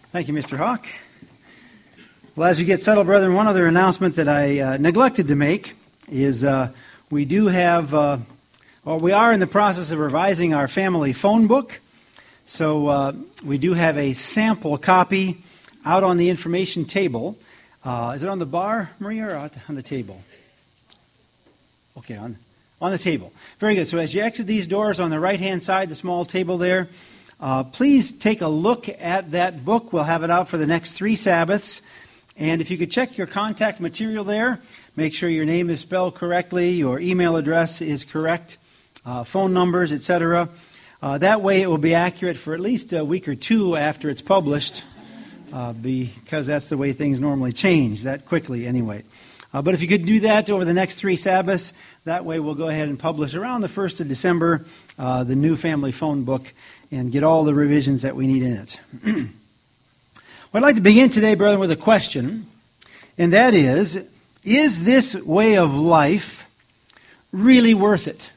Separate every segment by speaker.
Speaker 1: Thank you, Mr. Hawk. Well, as you get settled, brethren, one other announcement that I neglected to make is we do have, we are in the process of revising our family phone book. So we do have a sample copy out on the information table. Is it on the bar, Maria, or on the table? Okay, on the table. Very good. So as you exit these doors on the right-hand side, the small table there, please take a look at that book. We'll have it out for the next 3 Sabbaths. And if you could check your contact material there, make sure your name is spelled correctly, your email address is correct, phone numbers, etc. That way it will be accurate for at least a week or 2 after it's published, because that's the way things normally change, that quickly anyway. But if you could do that over the next 3 Sabbaths, that way we'll go ahead and publish around the 1st of December the new family phone book and get all the revisions that we need in it. Well, I'd like to begin today, brethren, with a question, and that is this way of life really worth it?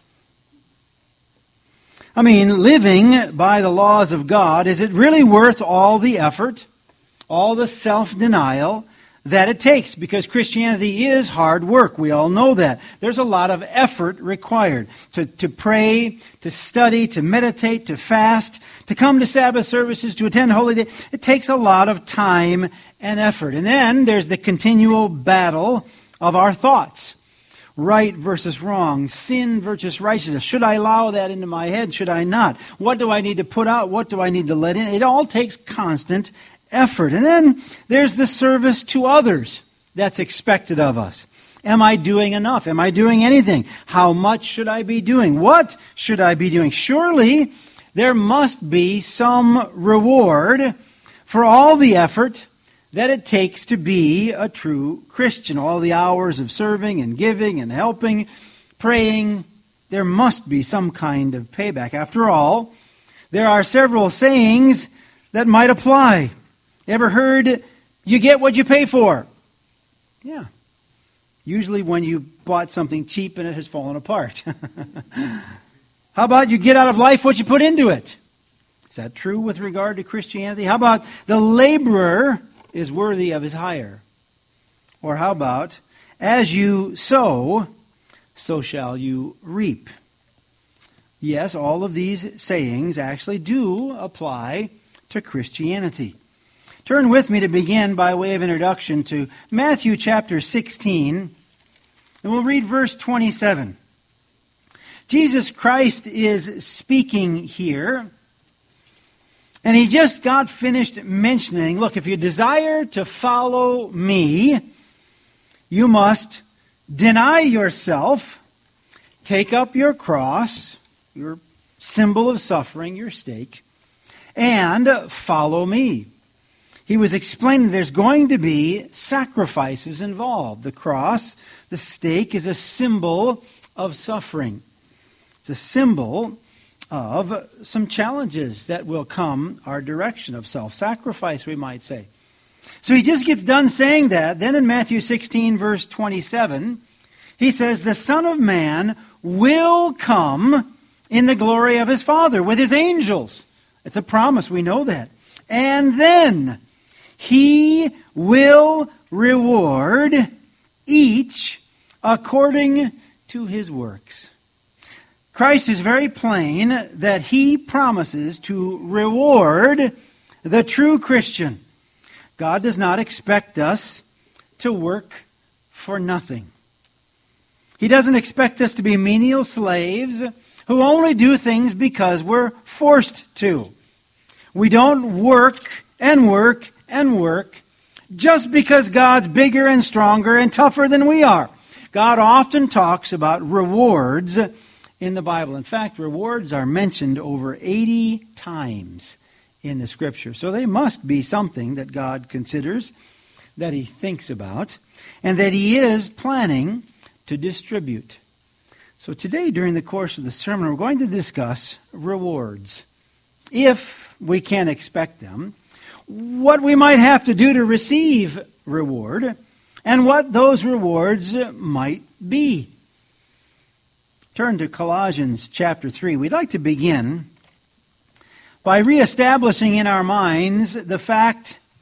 Speaker 1: I mean, living by the laws of God, is it really worth all the effort, all the self-denial that it takes? Because Christianity is hard work. We all know that. There's a lot of effort required to pray, to study, to meditate, to fast, to come to Sabbath services, to attend Holy Day. It takes a lot of time and effort. And then there's the continual battle of our thoughts. Right versus wrong, sin versus righteousness. Should I allow that into my head? Should I not? What do I need to put out? What do I need to let in? It all takes constant effort. And then there's the service to others that's expected of us. Am I doing enough? Am I doing anything? How much should I be doing? What should I be doing? Surely there must be some reward for all the effort that it takes to be a true Christian. All the hours of serving and giving and helping, praying, there must be some kind of payback. After all, there are several sayings that might apply. Ever heard, you get what you pay for? Yeah. Usually when you bought something cheap and it has fallen apart. How about you get out of life what you put into it? Is that true with regard to Christianity? How about the laborer is worthy of his hire? Or how about, as you sow, so shall you reap? Yes, all of these sayings actually do apply to Christianity. Turn with me to begin by way of introduction to Matthew chapter 16, and we'll read verse 27. Jesus Christ is speaking here, and he just got finished mentioning, look, if you desire to follow me, you must deny yourself, take up your cross, your symbol of suffering, your stake, and follow me. He was explaining there's going to be sacrifices involved. The cross, the stake, is a symbol of suffering. It's a symbol of some challenges that will come our direction, of self-sacrifice, we might say. So he just gets done saying that. Then in Matthew 16, verse 27, he says, the Son of Man will come in the glory of his Father with his angels. It's a promise, we know that. And then he will reward each according to his works. Christ is very plain that he promises to reward the true Christian. God does not expect us to work for nothing. He doesn't expect us to be menial slaves who only do things because we're forced to. We don't work and work and work just because God's bigger and stronger and tougher than we are. God often talks about rewards in the Bible. In fact, rewards are mentioned over 80 times in the Scripture. So they must be something that God considers, that he thinks about, and that he is planning to distribute. So today, during the course of the sermon, we're going to discuss rewards. If we can expect them, what we might have to do to receive reward, and what those rewards might be. Turn to Colossians chapter 3. We'd like to begin by reestablishing in our minds the fact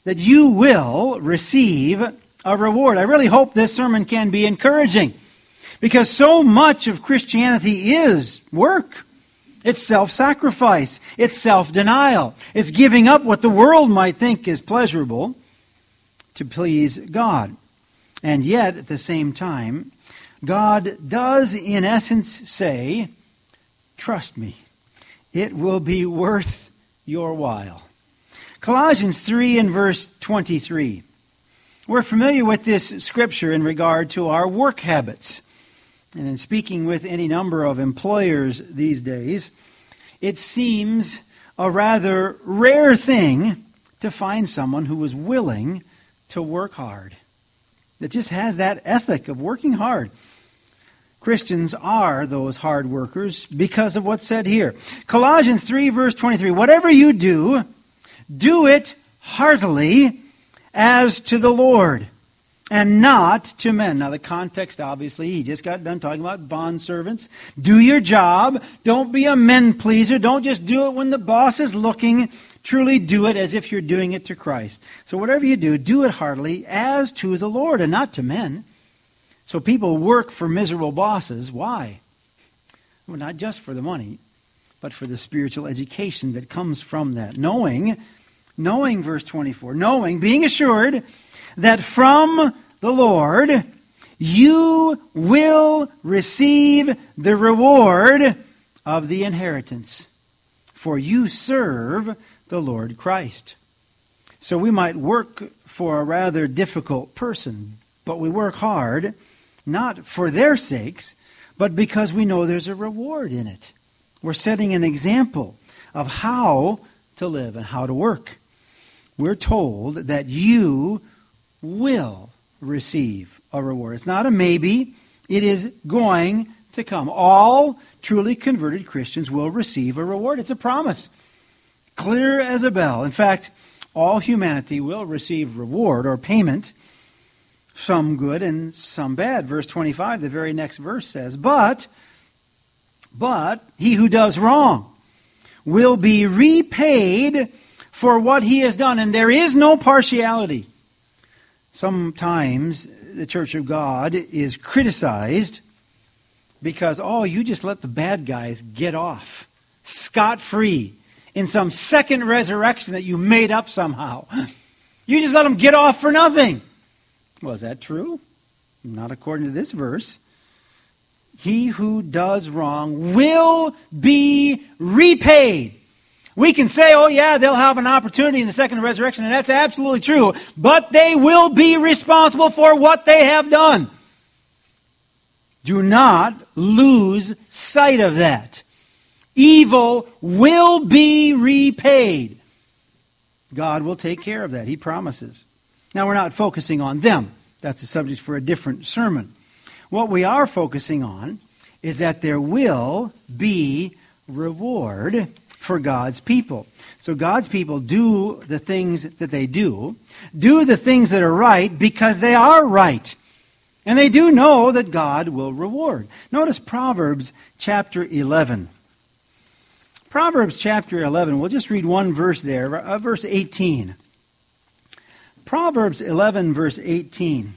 Speaker 1: that you will receive a reward. I really hope this sermon can be encouraging, because so much of Christianity is work. It's self-sacrifice. It's self-denial. It's giving up what the world might think is pleasurable to please God. And yet, at the same time, God does, in essence, say, trust me, it will be worth your while. Colossians 3 and verse 23. We're familiar with this scripture in regard to our work habits. And in speaking with any number of employers these days, it seems a rather rare thing to find someone who is willing to work hard, that just has that ethic of working hard. Christians are those hard workers because of what's said here. Colossians 3 verse 23, whatever you do, do it heartily as to the Lord and not to men. Now the context, obviously, he just got done talking about bondservants. Do your job. Don't be a men pleaser. Don't just do it when the boss is looking. Truly do it as if you're doing it to Christ. So whatever you do, do it heartily as to the Lord and not to men. So people work for miserable bosses. Why? Well, not just for the money, but for the spiritual education that comes from that. Knowing, verse 24, knowing, being assured that from the Lord you will receive the reward of the inheritance, for you serve the Lord Christ. So we might work for a rather difficult person, but we work hard, not for their sakes, but because we know there's a reward in it. We're setting an example of how to live and how to work. We're told that you will receive a reward. It's not a maybe. It is going to come. All truly converted Christians will receive a reward. It's a promise. Clear as a bell. In fact, all humanity will receive reward or payment, some good and some bad. Verse 25, the very next verse says, But he who does wrong will be repaid for what he has done. And there is no partiality. Sometimes the Church of God is criticized because, you just let the bad guys get off scot-free in some second resurrection that you made up somehow. You just let them get off for nothing. Well, is that true? Not according to this verse. He who does wrong will be repaid. We can say, they'll have an opportunity in the second resurrection, and that's absolutely true. But they will be responsible for what they have done. Do not lose sight of that. Evil will be repaid. God will take care of that. He promises. Now, we're not focusing on them. That's a subject for a different sermon. What we are focusing on is that there will be reward for God's people. So God's people do the things that they do the things that are right because they are right. And they do know that God will reward. Notice Proverbs chapter 11. Proverbs chapter 11, we'll just read one verse there, verse 18. Proverbs 11, verse 18.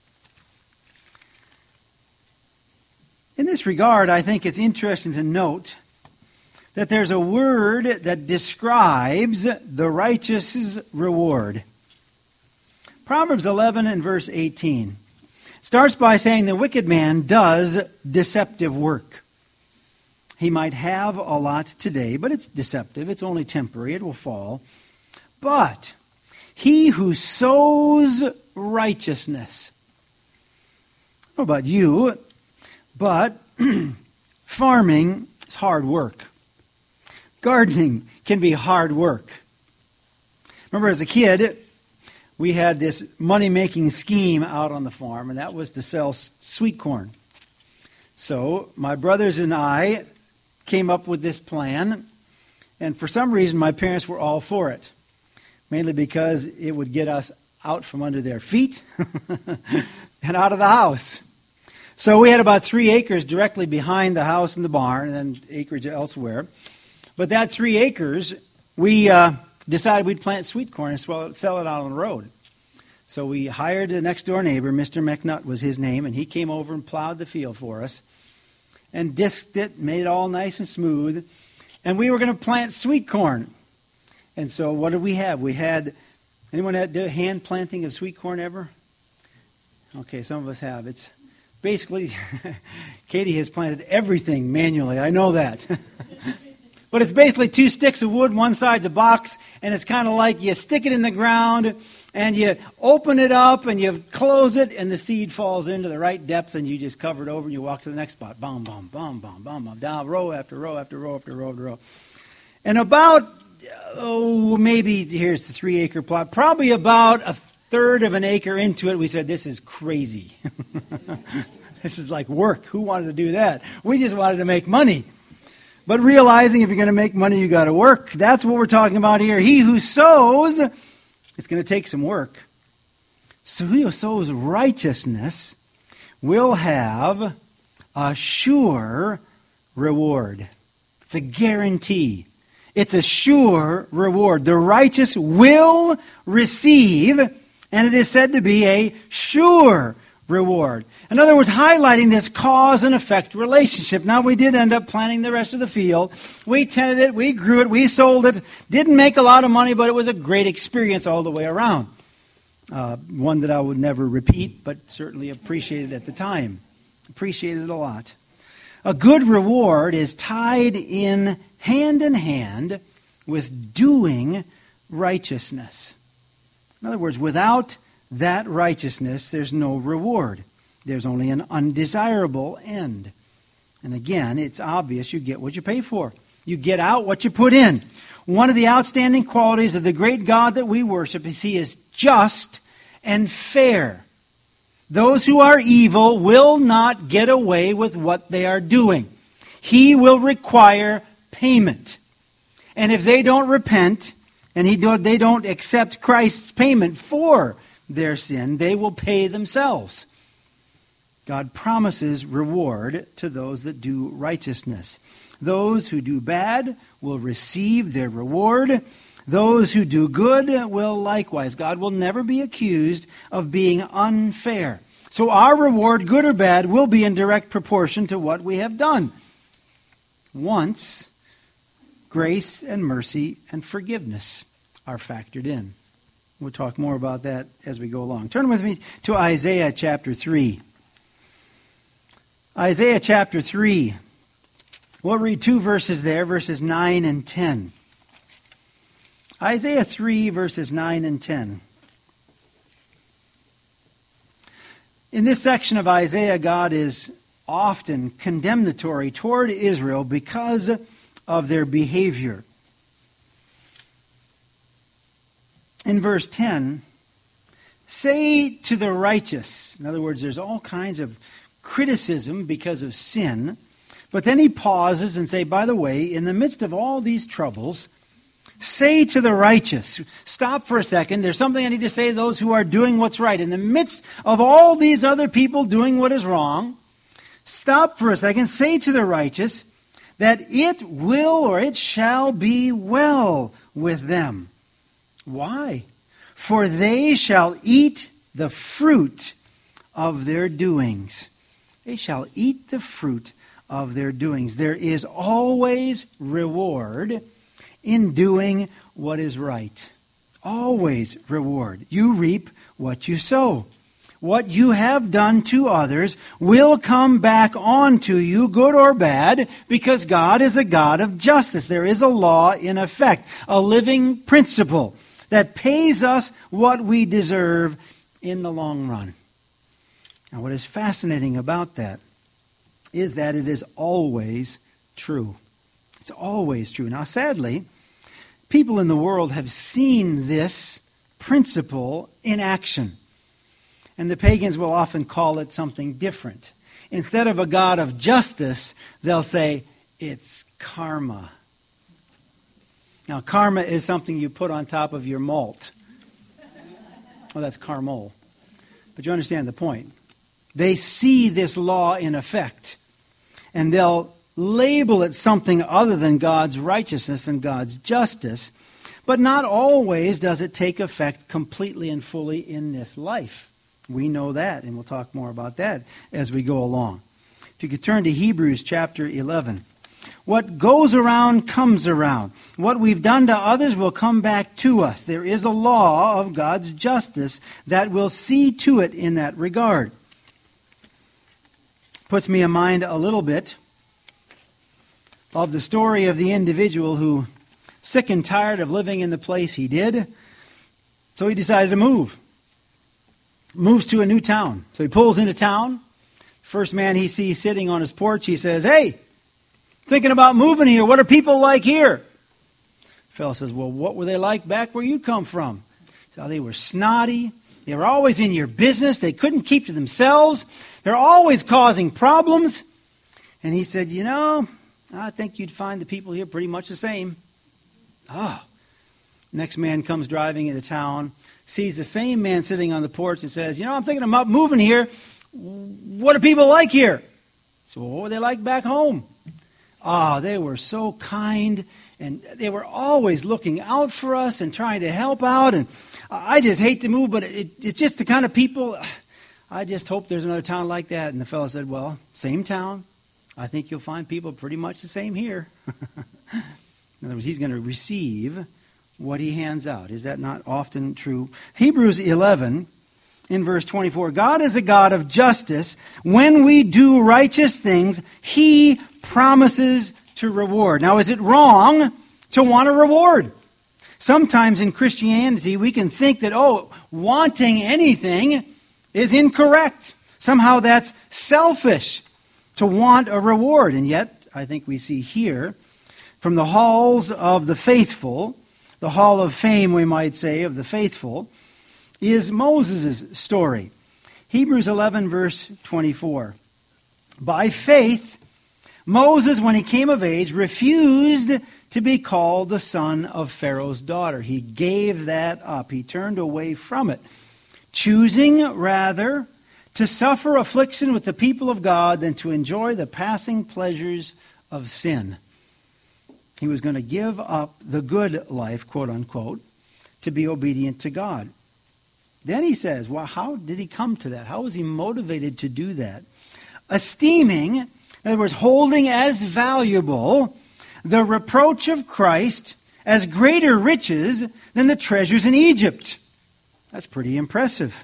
Speaker 1: In this regard, I think it's interesting to note that there's a word that describes the righteous' reward. Proverbs 11 and verse 18 starts by saying the wicked man does deceptive work. He might have a lot today, but it's deceptive. It's only temporary. It will fall. But he who sows righteousness. I don't know about you, but farming is hard work. Gardening can be hard work. Remember, as a kid, we had this money-making scheme out on the farm, and that was to sell sweet corn. So my brothers and I came up with this plan, and for some reason my parents were all for it, mainly because it would get us out from under their feet and out of the house. So we had about 3 acres directly behind the house and the barn, and then acreage elsewhere. But that 3 acres, we decided we'd plant sweet corn and sell it out on the road. So we hired the next door neighbor, Mr. McNutt was his name, and he came over and plowed the field for us and disked it, made it all nice and smooth. And we were going to plant sweet corn. And so what did we have? We had, anyone had hand planting of sweet corn ever? Okay, some of us have. It's basically, Katie has planted everything manually. I know that. But it's basically 2 sticks of wood, one side's a box, and it's kind of like you stick it in the ground, and you open it up, and you close it, and the seed falls into the right depth, and you just cover it over, and you walk to the next spot. Bum, bum, bum, bum, bum, bum, down row after row after row after row after row. And about, maybe here's the 3-acre plot, probably about a third of an acre into it, we said, this is crazy. This is like work. Who wanted to do that? We just wanted to make money. But realizing if you're going to make money, you got to work. That's what we're talking about here. He who sows, it's going to take some work. So he who sows righteousness will have a sure reward. It's a guarantee. It's a sure reward. The righteous will receive, and it is said to be a sure reward. In other words, highlighting this cause and effect relationship. Now, we did end up planting the rest of the field. We tended it, we grew it, we sold it. Didn't make a lot of money, but it was a great experience all the way around. One that I would never repeat, but certainly appreciated at the time. Appreciated it a lot. A good reward is tied in hand with doing righteousness. In other words, without that righteousness, there's no reward. There's only an undesirable end. And again, it's obvious you get what you pay for. You get out what you put in. One of the outstanding qualities of the great God that we worship is He is just and fair. Those who are evil will not get away with what they are doing. He will require payment. And if they don't repent, and they don't accept Christ's payment for their sin, they will pay themselves. God promises reward to those that do righteousness. Those who do bad will receive their reward. Those who do good will likewise. God will never be accused of being unfair. So our reward, good or bad, will be in direct proportion to what we have done. Once grace and mercy and forgiveness are factored in. We'll talk more about that as we go along. Turn with me to Isaiah chapter 3. Isaiah chapter 3. We'll read 2 verses there, verses 9 and 10. Isaiah 3, verses 9 and 10. In this section of Isaiah, God is often condemnatory toward Israel because of their behavior. In verse 10, say to the righteous, in other words, there's all kinds of criticism because of sin, but then he pauses and say, by the way, in the midst of all these troubles, say to the righteous, stop for a second, there's something I need to say to those who are doing what's right. In the midst of all these other people doing what is wrong, stop for a second, say to the righteous that it will or it shall be well with them. Why? For they shall eat the fruit of their doings. They shall eat the fruit of their doings. There is always reward in doing what is right. Always reward. You reap what you sow. What you have done to others will come back on to you, good or bad, because God is a God of justice. There is a law in effect, a living principle that pays us what we deserve in the long run. Now, what is fascinating about that is that it is always true. It's always true. Now, sadly, people in the world have seen this principle in action. And the pagans will often call it something different. Instead of a God of justice, they'll say, it's karma. Now, karma is something you put on top of your malt. Oh, that's caramel. But you understand the point. They see this law in effect, and they'll label it something other than God's righteousness and God's justice. But not always does it take effect completely and fully in this life. We know that, and we'll talk more about that as we go along. If you could turn to Hebrews chapter 11. What goes around comes around. What we've done to others will come back to us. There is a law of God's justice that will see to it in that regard. Puts me in mind a little bit of the story of the individual who, sick and tired of living in the place he did, so he decided to move. Moves to a new town. So he pulls into town. First man he sees sitting on his porch, he says, "Hey, thinking about moving here. What are people like here?" The fellow says, "Well, what were they like back where you come from?" So they were snotty. They were always in your business. They couldn't keep to themselves. They're always causing problems. And he said, I think you'd find the people here pretty much the same. Next man comes driving into town, sees the same man sitting on the porch and says, I'm thinking about moving here. What are people like here? So what were they like back home? They were so kind, and they were always looking out for us and trying to help out. And I just hate to move, but it's just the kind of people, I just hope there's another town like that. And the fellow said, well, same town. I think you'll find people pretty much the same here. In other words, he's going to receive what he hands out. Is that not often true? Hebrews 11, in verse 24, God is a God of justice. When we do righteous things, He promises to reward. Now, is it wrong to want a reward? Sometimes in Christianity, we can think that, wanting anything is incorrect. Somehow that's selfish to want a reward. And yet, I think we see here, from the halls of the faithful, the hall of fame, we might say, of the faithful, is Moses' story. Hebrews 11, verse 24. By faith, Moses, when he came of age, refused to be called the son of Pharaoh's daughter. He gave that up. He turned away from it, choosing rather to suffer affliction with the people of God than to enjoy the passing pleasures of sin. He was going to give up the good life, quote unquote, to be obedient to God. Then he says, well, how did he come to that? How was he motivated to do that? Esteeming, in other words, holding as valuable the reproach of Christ as greater riches than the treasures in Egypt. That's pretty impressive.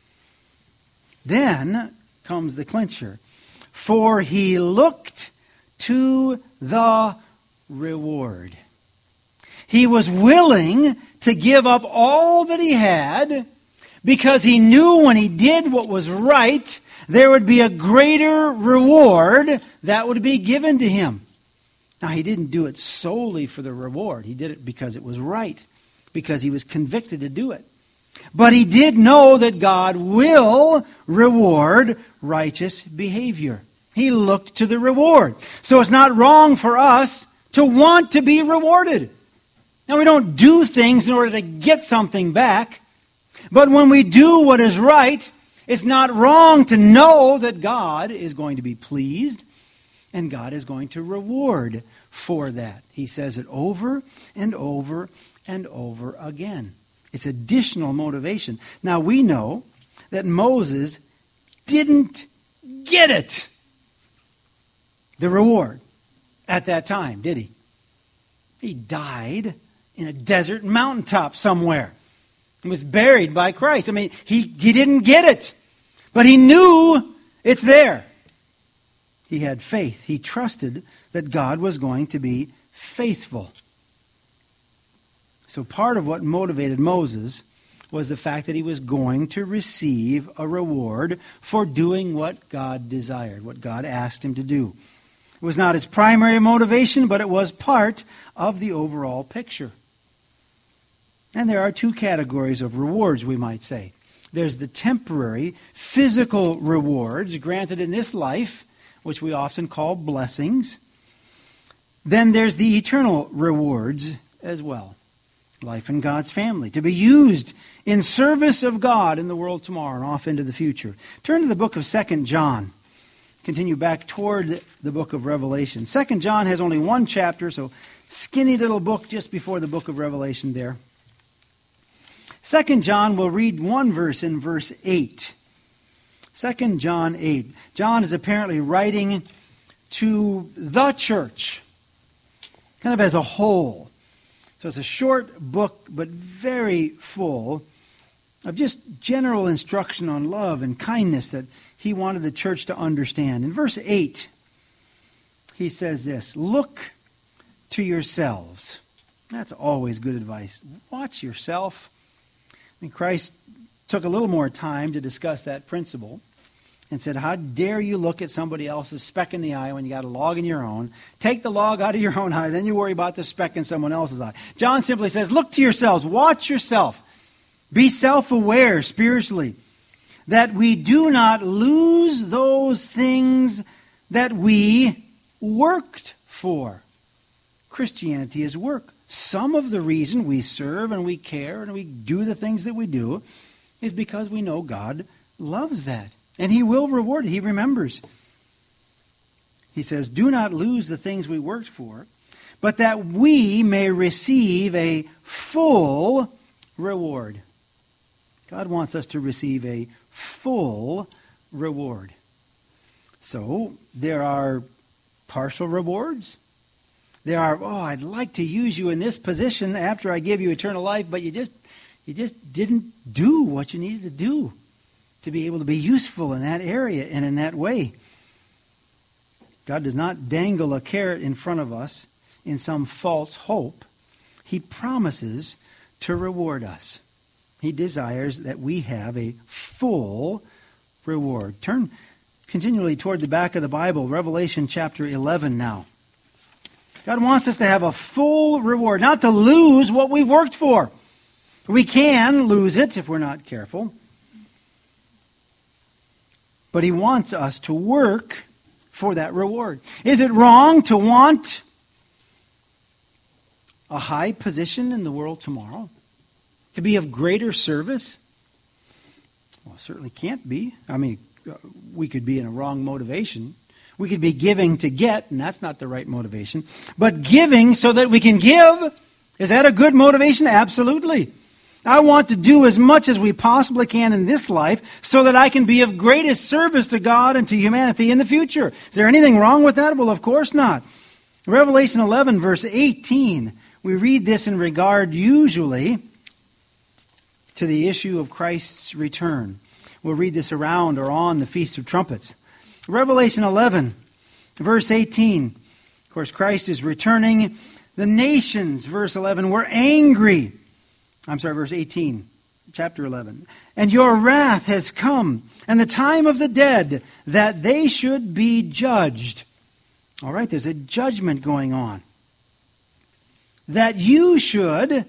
Speaker 1: Then comes the clincher. For he looked to the reward. He was willing to give up all that he had because he knew when he did what was right, there would be a greater reward that would be given to him. Now, he didn't do it solely for the reward. He did it because it was right, because he was convicted to do it. But he did know that God will reward righteous behavior. He looked to the reward. So it's not wrong for us to want to be rewarded. Now, we don't do things in order to get something back. But when we do what is right, it's not wrong to know that God is going to be pleased and God is going to reward for that. He says it over and over and over again. It's additional motivation. Now, we know that Moses didn't get it, the reward, at that time, did he? He died in a desert mountaintop somewhere and was buried by Christ. I mean, he didn't get it, but he knew it's there. He had faith. He trusted that God was going to be faithful. So part of what motivated Moses was the fact that he was going to receive a reward for doing what God desired, what God asked him to do. It was not his primary motivation, but it was part of the overall picture. And there are two categories of rewards, we might say. There's the temporary, physical rewards granted in this life, which we often call blessings. Then there's the eternal rewards as well. Life in God's family, to be used in service of God in the world tomorrow and off into the future. Turn to the book of 2 John. continue back toward the book of Revelation. 2 John has only one chapter, so skinny little book just before the book of Revelation there. 2 John, we'll read one verse in verse 8. 2 John 8. John is apparently writing to the church, kind of as a whole. So it's a short book, but very full of just general instruction on love and kindness that he wanted the church to understand. In verse 8, he says this, "Look to yourselves." That's always good advice. Watch yourself. I mean, Christ took a little more time to discuss that principle and said, how dare you look at somebody else's speck in the eye when you got a log in your own? Take the log out of your own eye, then you worry about the speck in someone else's eye. John simply says, look to yourselves, watch yourself. Be self-aware spiritually, that we do not lose those things that we worked for. Christianity is work. Some of the reason we serve and we care and we do the things that we do is because we know God loves that. And He will reward it. He remembers. He says, do not lose the things we worked for, but that we may receive a full reward. God wants us to receive a full reward. So, there are partial rewards. There are, I'd like to use you in this position after I give you eternal life, but you just didn't do what you needed to do to be able to be useful in that area and in that way. God does not dangle a carrot in front of us in some false hope. He promises to reward us. He desires that we have a full reward. Turn continually toward the back of the Bible, Revelation chapter 11 now. God wants us to have a full reward, not to lose what we've worked for. We can lose it if we're not careful. But He wants us to work for that reward. Is it wrong to want a high position in the world tomorrow? To be of greater service? Well, it certainly can't be. I mean, we could be in a wrong motivation. We could be giving to get, and that's not the right motivation. But giving so that we can give, is that a good motivation? Absolutely. I want to do as much as we possibly can in this life so that I can be of greatest service to God and to humanity in the future. Is there anything wrong with that? Well, of course not. Revelation 11, verse 18, we read this in regard usually to the issue of Christ's return. We'll read this around or on the Feast of Trumpets. Revelation 11, verse 18. Of course, Christ is returning. The nations, verse 11, were angry. Verse 18, chapter 11. And your wrath has come, and the time of the dead, that they should be judged. All right, there's a judgment going on. That you should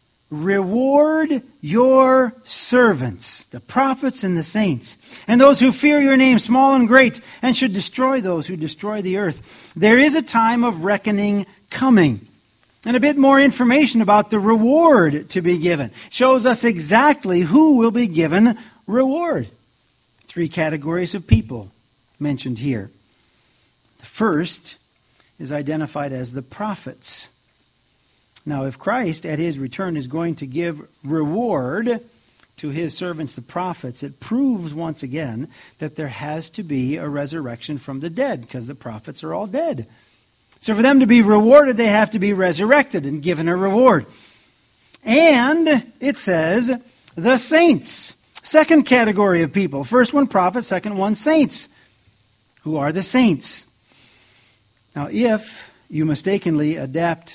Speaker 1: reward your servants, the prophets and the saints, and those who fear your name, small and great, and should destroy those who destroy the earth. There is a time of reckoning coming. And a bit more information about the reward to be given. Shows us exactly who will be given reward. 3 categories of people mentioned here. The first is identified as the prophets. Now, if Christ at His return is going to give reward to His servants, the prophets, it proves once again that there has to be a resurrection from the dead, because the prophets are all dead. So for them to be rewarded, they have to be resurrected and given a reward. And it says, the saints. Second category of people. First one, prophets. Second one, saints. Who are the saints? Now, if you mistakenly adopt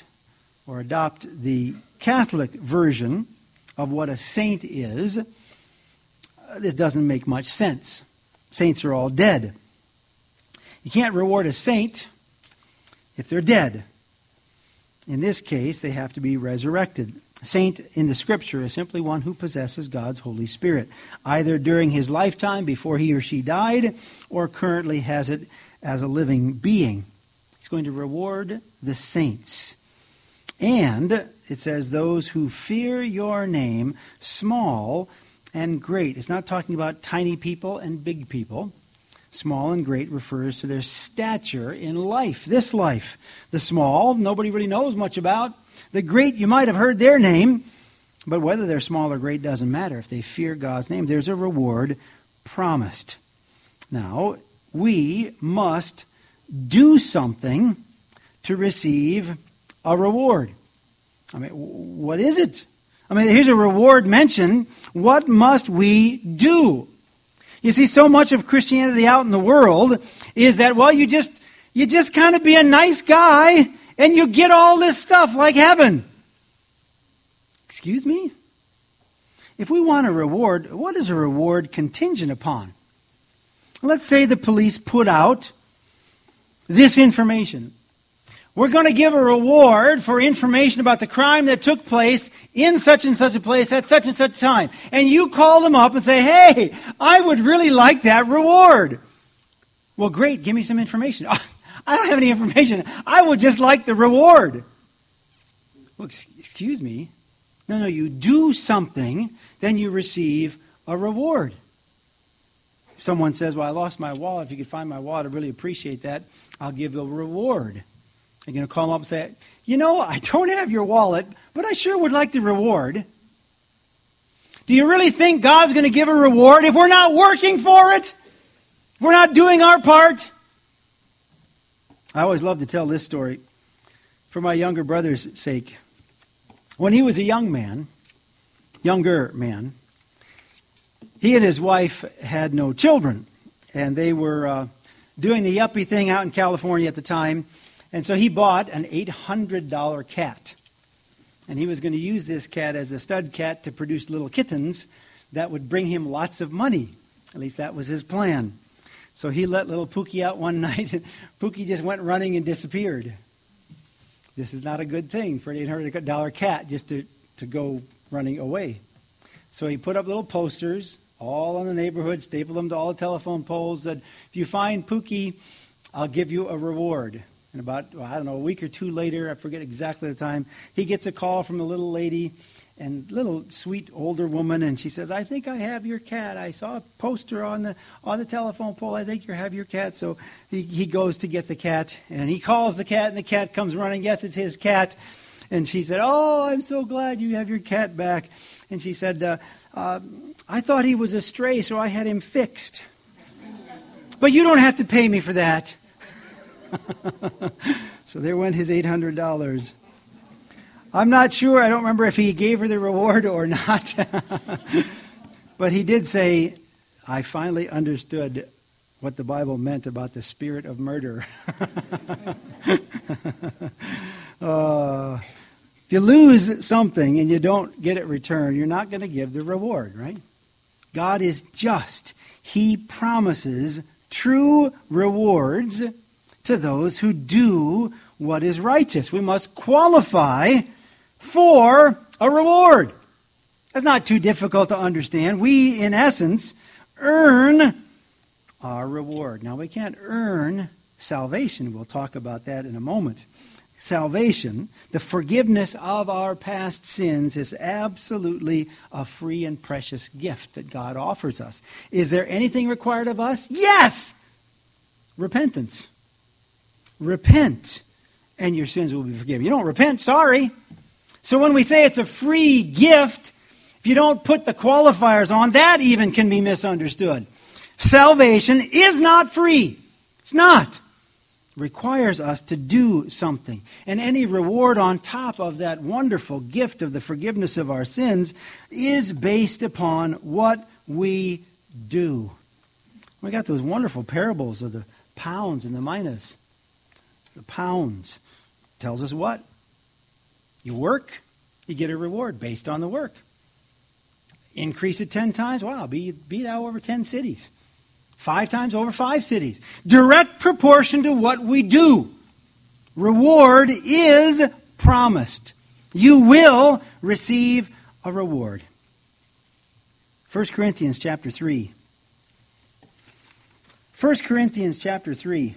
Speaker 1: the Catholic version of what a saint is, this doesn't make much sense. Saints are all dead. You can't reward a saint if they're dead. In this case, they have to be resurrected. A saint in the Scripture is simply one who possesses God's Holy Spirit, either during his lifetime before he or she died, or currently has it as a living being. He's going to reward the saints. And it says, those who fear your name, small and great. It's not talking about tiny people and big people. Small and great refers to their stature in life, this life. The small, nobody really knows much about. The great, you might have heard their name, but whether they're small or great doesn't matter. If they fear God's name, there's a reward promised. Now, we must do something to receive a reward. I mean, what is it? I mean, here's a reward mentioned. What must we do? You see, so much of Christianity out in the world is that, well, you just kind of be a nice guy and you get all this stuff like heaven. Excuse me? If we want a reward, what is a reward contingent upon? Let's say the police put out this information. We're going to give a reward for information about the crime that took place in such and such a place at such and such a time. And you call them up and say, hey, I would really like that reward. Well, great, give me some information. I don't have any information. I would just like the reward. Well, excuse me. No, you do something, then you receive a reward. If someone says, well, I lost my wallet. If you could find my wallet, I'd really appreciate that. I'll give you a reward. You're going to call them up and say, I don't have your wallet, but I sure would like the reward. Do you really think God's going to give a reward if we're not working for it? If we're not doing our part? I always love to tell this story for my younger brother's sake. When he was a younger man, he and his wife had no children, and they were doing the yuppie thing out in California at the time. And so he bought an $800 cat. And he was going to use this cat as a stud cat to produce little kittens that would bring him lots of money. At least that was his plan. So he let little Pookie out one night, and Pookie just went running and disappeared. This is not a good thing for an $800 cat just to go running away. So he put up little posters all in the neighborhood, stapled them to all the telephone poles, that if you find Pookie, I'll give you a reward. And about, a week or two later, I forget exactly the time, he gets a call from a little lady, and little sweet older woman, and she says, I think I have your cat. I saw a poster on the telephone pole. I think you have your cat. So he goes to get the cat, and he calls the cat, and the cat comes running. Yes, it's his cat. And she said, oh, I'm so glad you have your cat back. And she said, I thought he was a stray, so I had him fixed. But you don't have to pay me for that. So there went his $800. I'm not sure. I don't remember if he gave her the reward or not. But he did say, I finally understood what the Bible meant about the spirit of murder. If you lose something and you don't get it returned, you're not going to give the reward, right? God is just. He promises true rewards to those who do what is righteous. We must qualify for a reward. That's not too difficult to understand. We, in essence, earn our reward. Now, we can't earn salvation. We'll talk about that in a moment. Salvation, the forgiveness of our past sins, is absolutely a free and precious gift that God offers us. Is there anything required of us? Yes! Repentance. Repent, and your sins will be forgiven. You don't repent, sorry. So when we say it's a free gift, if you don't put the qualifiers on, that even can be misunderstood. Salvation is not free. It's not. It requires us to do something. And any reward on top of that wonderful gift of the forgiveness of our sins is based upon what we do. We got those wonderful parables of the pounds and the minas. The pounds tells us what? You work, you get a reward based on the work. Increase it 10 times. Wow, be thou over 10 cities. 5 times over 5 cities. Direct proportion to what we do. Reward is promised. You will receive a reward. 1 Corinthians chapter 3. 1 Corinthians chapter 3.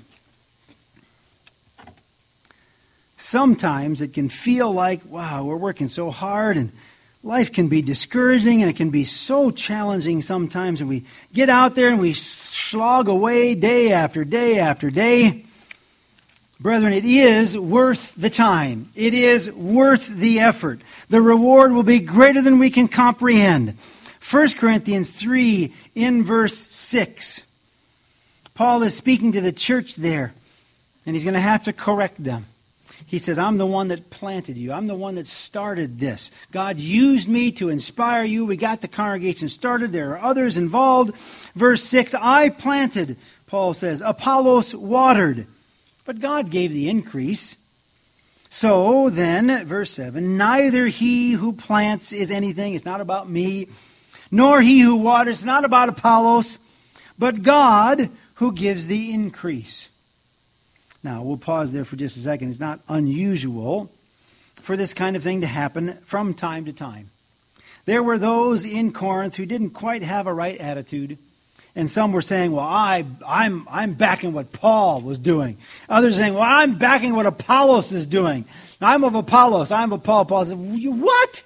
Speaker 1: Sometimes it can feel like, wow, we're working so hard and Life can be discouraging and it can be so challenging sometimes, and we get out there and we slog away day after day after day. Brethren, it is worth the time. It is worth the effort. The reward will be greater than we can comprehend. 1 Corinthians 3 in verse 6. Paul is speaking to the church there, and he's going to have to correct them. He says, I'm the one that planted you. I'm the one that started this. God used me to inspire you. We got the congregation started. There are others involved. Verse 6, I planted, Paul says, Apollos watered, but God gave the increase. So then, verse 7, neither he who plants is anything. It's not about me. Nor he who waters. It's not about Apollos. But God who gives the increase. Now, we'll pause there for just a second. It's not unusual for this kind of thing to happen from time to time. There were those in Corinth who didn't quite have a right attitude. And some were saying, well, I'm backing what Paul was doing. Others saying, well, I'm backing what Apollos is doing. I'm of Apollos. I'm of Paul. Paul said, you what?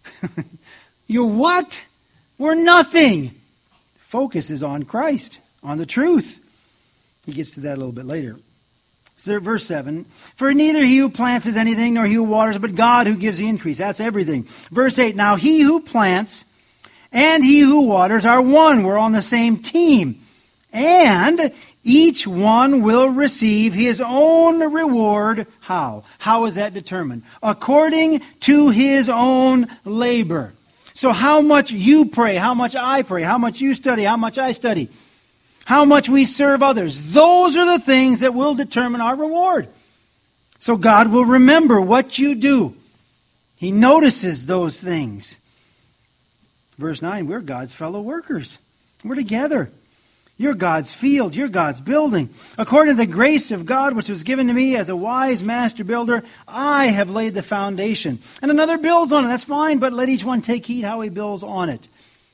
Speaker 1: You're what? We're nothing. Focus is on Christ, on the truth. He gets to that a little bit later. So verse 7, for neither he who plants is anything, nor he who waters, but God who gives the increase. That's everything. Verse 8, now he who plants and he who waters are one. We're on the same team. And each one will receive his own reward. How? How is that determined? According to his own labor. So how much you pray, how much I pray, how much you study, how much I study, how much we serve others, those are the things that will determine our reward. So God will remember what you do. He notices those things. Verse 9, we're God's fellow workers. We're together. You're God's field. You're God's building. According to the grace of God which was given to me as a wise master builder, I have laid the foundation. And another builds on it. That's fine, but let each one take heed how he builds on it.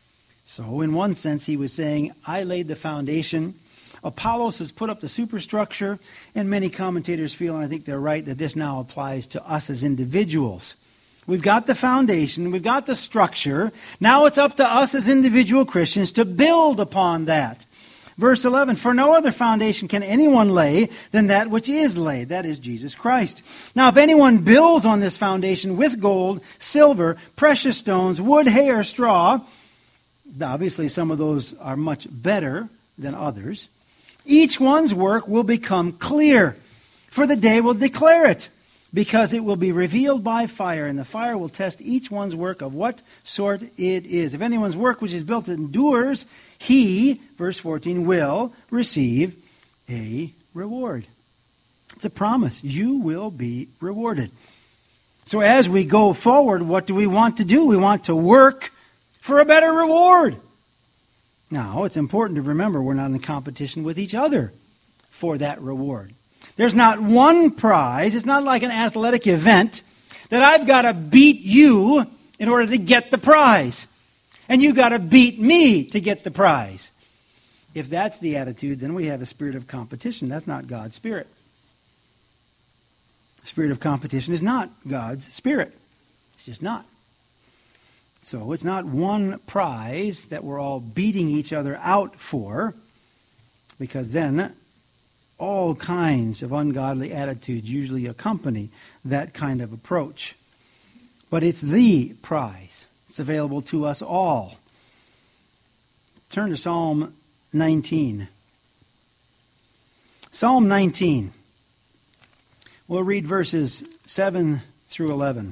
Speaker 1: So in one sense, he was saying, I laid the foundation. Apollos has put up the superstructure. And many commentators feel, and I think they're right, that this now applies to us as individuals. We've got the foundation. We've got the structure. Now it's up to us as individual Christians to build upon that. Verse 11, for no other foundation can anyone lay than that which is laid, that is Jesus Christ. Now if anyone builds on this foundation with gold, silver, precious stones, wood, hay, or straw, obviously some of those are much better than others, each one's work will become clear, for the day will declare it, because it will be revealed by fire, and the fire will test each one's work of what sort it is. If anyone's work which is built endures, he, verse 14, will receive a reward. It's a promise. You will be rewarded. So as we go forward, what do we want to do? We want to work for a better reward. Now, it's important to remember we're not in competition with each other for that reward. There's not one prize. It's not like an athletic event that I've got to beat you in order to get the prize. And you've got to beat me to get the prize. If that's the attitude, then we have a spirit of competition. That's not God's spirit. The spirit of competition is not God's spirit. It's just not. So it's not one prize that we're all beating each other out for, because then all kinds of ungodly attitudes usually accompany that kind of approach. But it's the prize. It's available to us all. Turn to Psalm 19. Psalm 19. We'll read verses 7 through 11.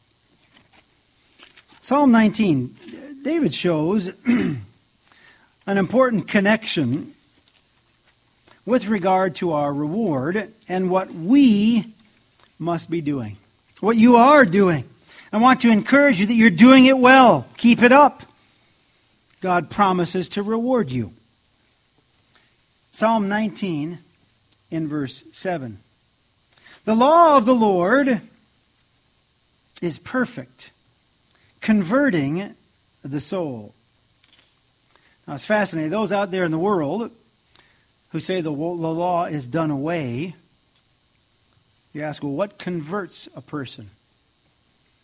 Speaker 1: Psalm 19. David shows an important connection with regard to our reward and what we must be doing. What you are doing. I want to encourage you that you're doing it well. Keep it up. God promises to reward you. Psalm 19 in verse 7. The law of the Lord is perfect, converting the soul. Now it's fascinating. Those out there in the world who say the law is done away, you ask, well, what converts a person?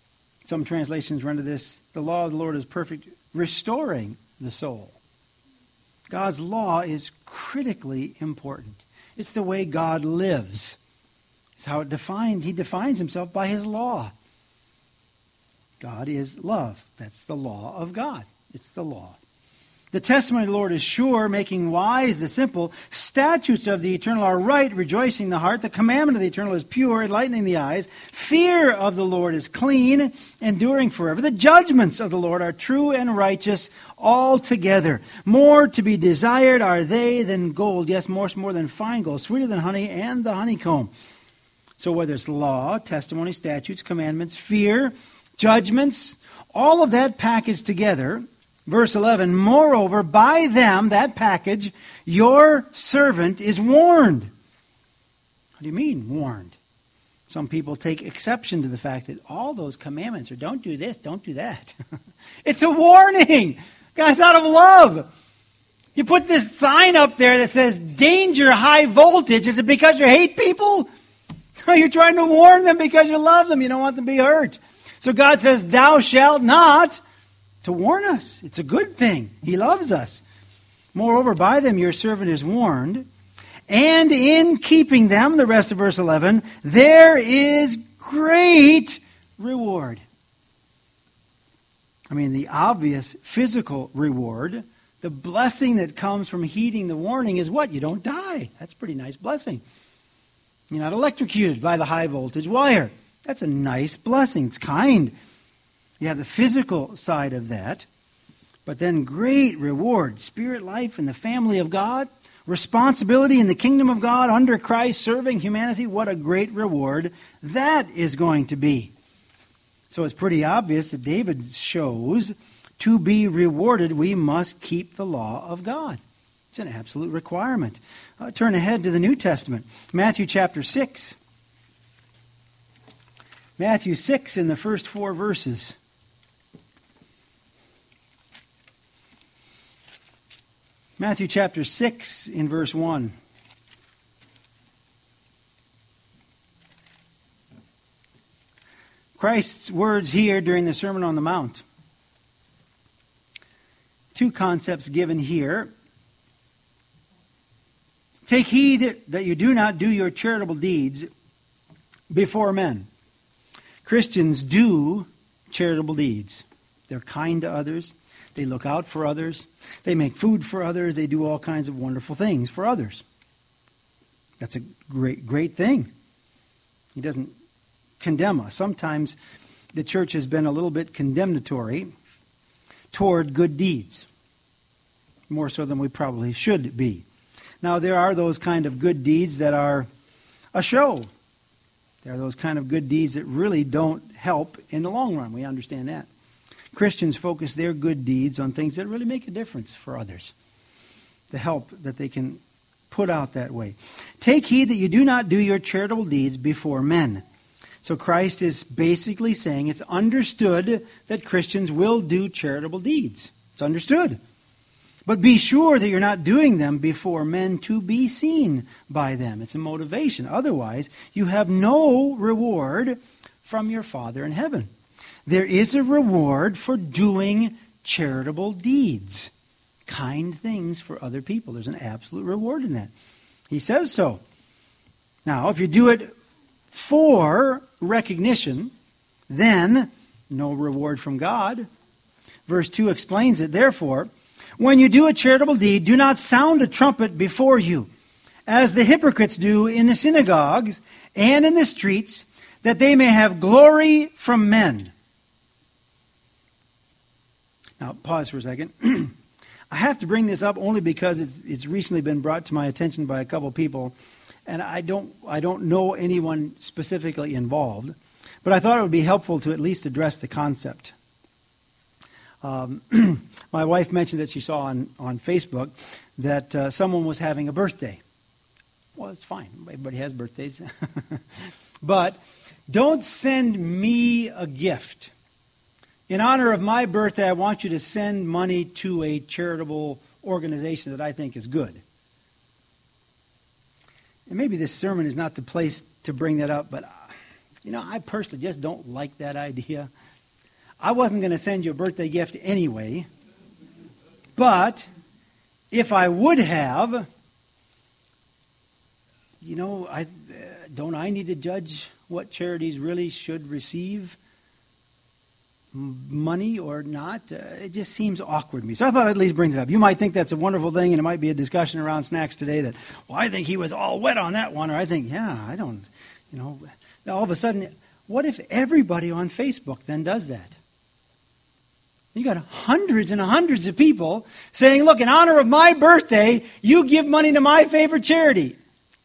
Speaker 1: Some translations render this, the law of the Lord is perfect, restoring the soul. God's law is critically important. It's the way God lives. It's how he defines himself by his law. God is love. That's the law of God. It's the law. The testimony of the Lord is sure, making wise the simple. Statutes of the eternal are right, rejoicing the heart. The commandment of the eternal is pure, enlightening the eyes. Fear of the Lord is clean, enduring forever. The judgments of the Lord are true and righteous altogether. More to be desired are they than gold, yes, more than fine gold, sweeter than honey and the honeycomb. So whether it's law, testimony, statutes, commandments, fear, judgments, all of that packaged together. Verse 11, moreover, by them, that package, your servant is warned. What do you mean, warned? Some people take exception to the fact that all those commandments are don't do this, don't do that. It's a warning. Guys, out of love. You put this sign up there that says, danger, high voltage. Is it because you hate people? No, you're trying to warn them because you love them. You don't want them to be hurt. So God says, thou shalt not, to warn us. It's a good thing. He loves us. Moreover, by them your servant is warned. And in keeping them, the rest of verse 11, there is great reward. I mean, the obvious physical reward, the blessing that comes from heeding the warning is what? You don't die. That's a pretty nice blessing. You're not electrocuted by the high voltage wire. That's a nice blessing. It's kind. You have the physical side of that. But then great reward. Spirit life in the family of God. Responsibility in the kingdom of God under Christ, serving humanity. What a great reward that is going to be. So it's pretty obvious that David shows to be rewarded, we must keep the law of God. It's an absolute requirement. Turn ahead to the New Testament. Matthew chapter 6. Matthew 6 in the first 4 verses. Matthew chapter 6 in verse 1. Christ's words here during the Sermon on the Mount. 2 concepts given here. Take heed that you do not do your charitable deeds before men. Christians do charitable deeds. They're kind to others. They look out for others. They make food for others. They do all kinds of wonderful things for others. That's a great thing. He doesn't condemn us. Sometimes the church has been a little bit condemnatory toward good deeds, more so than we probably should be. Now, there are those kind of good deeds that are a show. There are those kind of good deeds that really don't help in the long run. We understand that. Christians focus their good deeds on things that really make a difference for others. The help that they can put out that way. Take heed that you do not do your charitable deeds before men. So Christ is basically saying it's understood that Christians will do charitable deeds. It's understood. But be sure that you're not doing them before men to be seen by them. It's a motivation. Otherwise, you have no reward from your Father in heaven. There is a reward for doing charitable deeds, kind things for other people. There's an absolute reward in that. He says so. Now, if you do it for recognition, then no reward from God. Verse 2 explains it. Therefore, when you do a charitable deed, do not sound a trumpet before you, as the hypocrites do in the synagogues and in the streets, that they may have glory from men. Now, pause for a second. I have to bring this up only because it's recently been brought to my attention by a couple people, and I don't know anyone specifically involved, but I thought it would be helpful to at least address the concept. My wife mentioned that she saw on Facebook that someone was having a birthday. Well, it's fine. Everybody has birthdays. But don't send me a gift. In honor of my birthday, I want you to send money to a charitable organization that I think is good. And maybe this sermon is not the place to bring that up, but I personally just don't like that idea. I wasn't going to send you a birthday gift anyway. But if I would have, don't I need to judge what charities really should receive money or not? It just seems awkward to me. So I thought I'd at least bring it up. You might think that's a wonderful thing, and it might be a discussion around snacks today that, well, I think he was all wet on that one, or I think, I don't, All of a sudden, what if everybody on Facebook then does that? You got hundreds and hundreds of people saying, look, in honor of my birthday, you give money to my favorite charity.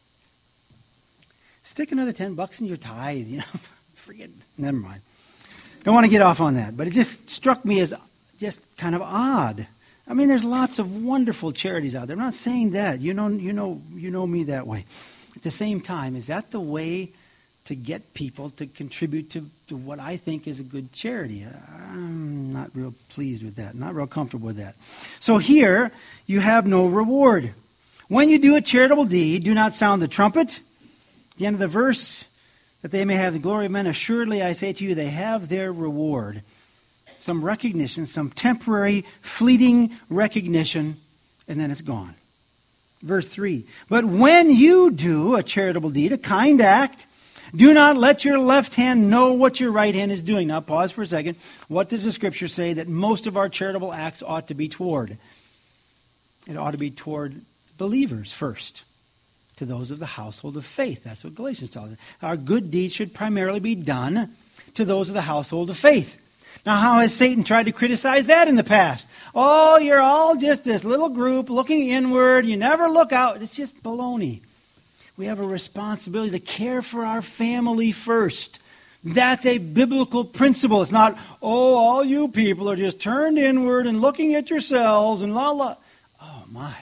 Speaker 1: Stick another $10 in your tithe, Forget, never mind. Don't want to get off on that, but it just struck me as just kind of odd. I mean, there's lots of wonderful charities out there. I'm not saying that. You know me that way. At the same time, is that the way to get people to contribute to what I think is a good charity? I'm not real pleased with that, not real comfortable with that. So here, you have no reward. When you do a charitable deed, do not sound the trumpet. At the end of the verse, that they may have the glory of men, assuredly I say to you, they have their reward. Some recognition, some temporary, fleeting recognition, and then it's gone. Verse 3, but when you do a charitable deed, a kind act, do not let your left hand know what your right hand is doing. Now pause for a second. What does the Scripture say that most of our charitable acts ought to be toward? It ought to be toward believers first, to those of the household of faith. That's what Galatians tells us. Our good deeds should primarily be done to those of the household of faith. Now, how has Satan tried to criticize that in the past? Oh, you're all just this little group looking inward. You never look out. It's just baloney. We have a responsibility to care for our family first. That's a biblical principle. It's not, all you people are just turned inward and looking at yourselves and la la. Oh, my.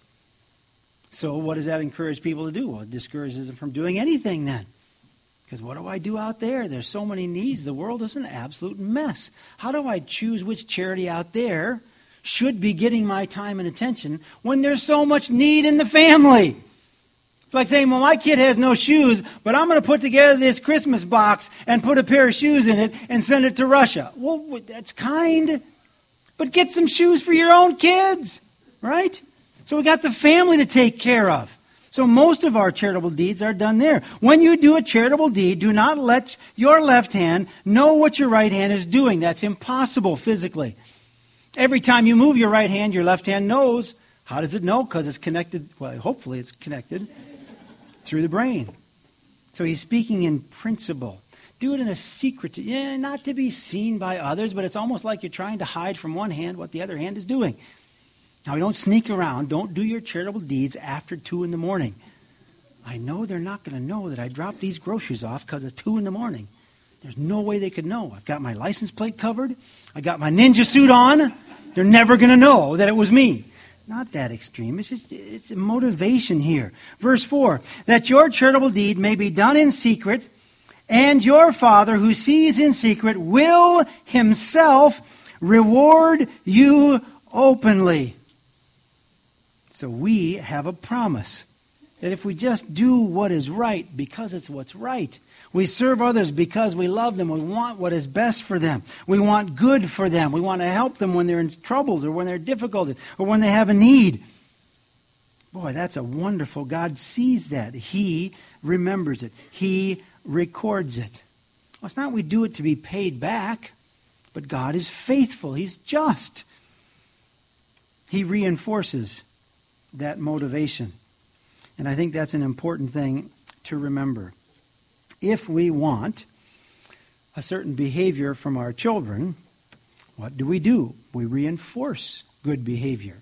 Speaker 1: So what does that encourage people to do? Well, it discourages them from doing anything then. Because what do I do out there? There's so many needs. The world is an absolute mess. How do I choose which charity out there should be getting my time and attention when there's so much need in the family? It's like saying, well, my kid has no shoes, but I'm going to put together this Christmas box and put a pair of shoes in it and send it to Russia. Well, that's kind. But get some shoes for your own kids, right? So we got the family to take care of. So most of our charitable deeds are done there. When you do a charitable deed, do not let your left hand know what your right hand is doing. That's impossible physically. Every time you move your right hand, your left hand knows. How does it know? Because it's connected, well, hopefully it's connected through the brain. So he's speaking in principle. Do it in a secret, not to be seen by others, but it's almost like you're trying to hide from one hand what the other hand is doing. Now, don't sneak around. Don't do your charitable deeds after 2 a.m. I know they're not going to know that I dropped these groceries off because it's 2 a.m. There's no way they could know. I've got my license plate covered. I got my ninja suit on. They're never going to know that it was me. Not that extreme. It's a motivation here. Verse 4, that your charitable deed may be done in secret, and your Father who sees in secret will himself reward you openly. So we have a promise that if we just do what is right because it's what's right, we serve others because we love them, we want what is best for them, we want good for them, we want to help them when they're in troubles or when they're difficult or when they have a need. Boy, that's a wonderful, God sees that. He remembers it. He records it. Well, it's not we do it to be paid back, but God is faithful. He's just. He reinforces that motivation. And I think that's an important thing to remember. If we want a certain behavior from our children, what do? We reinforce good behavior.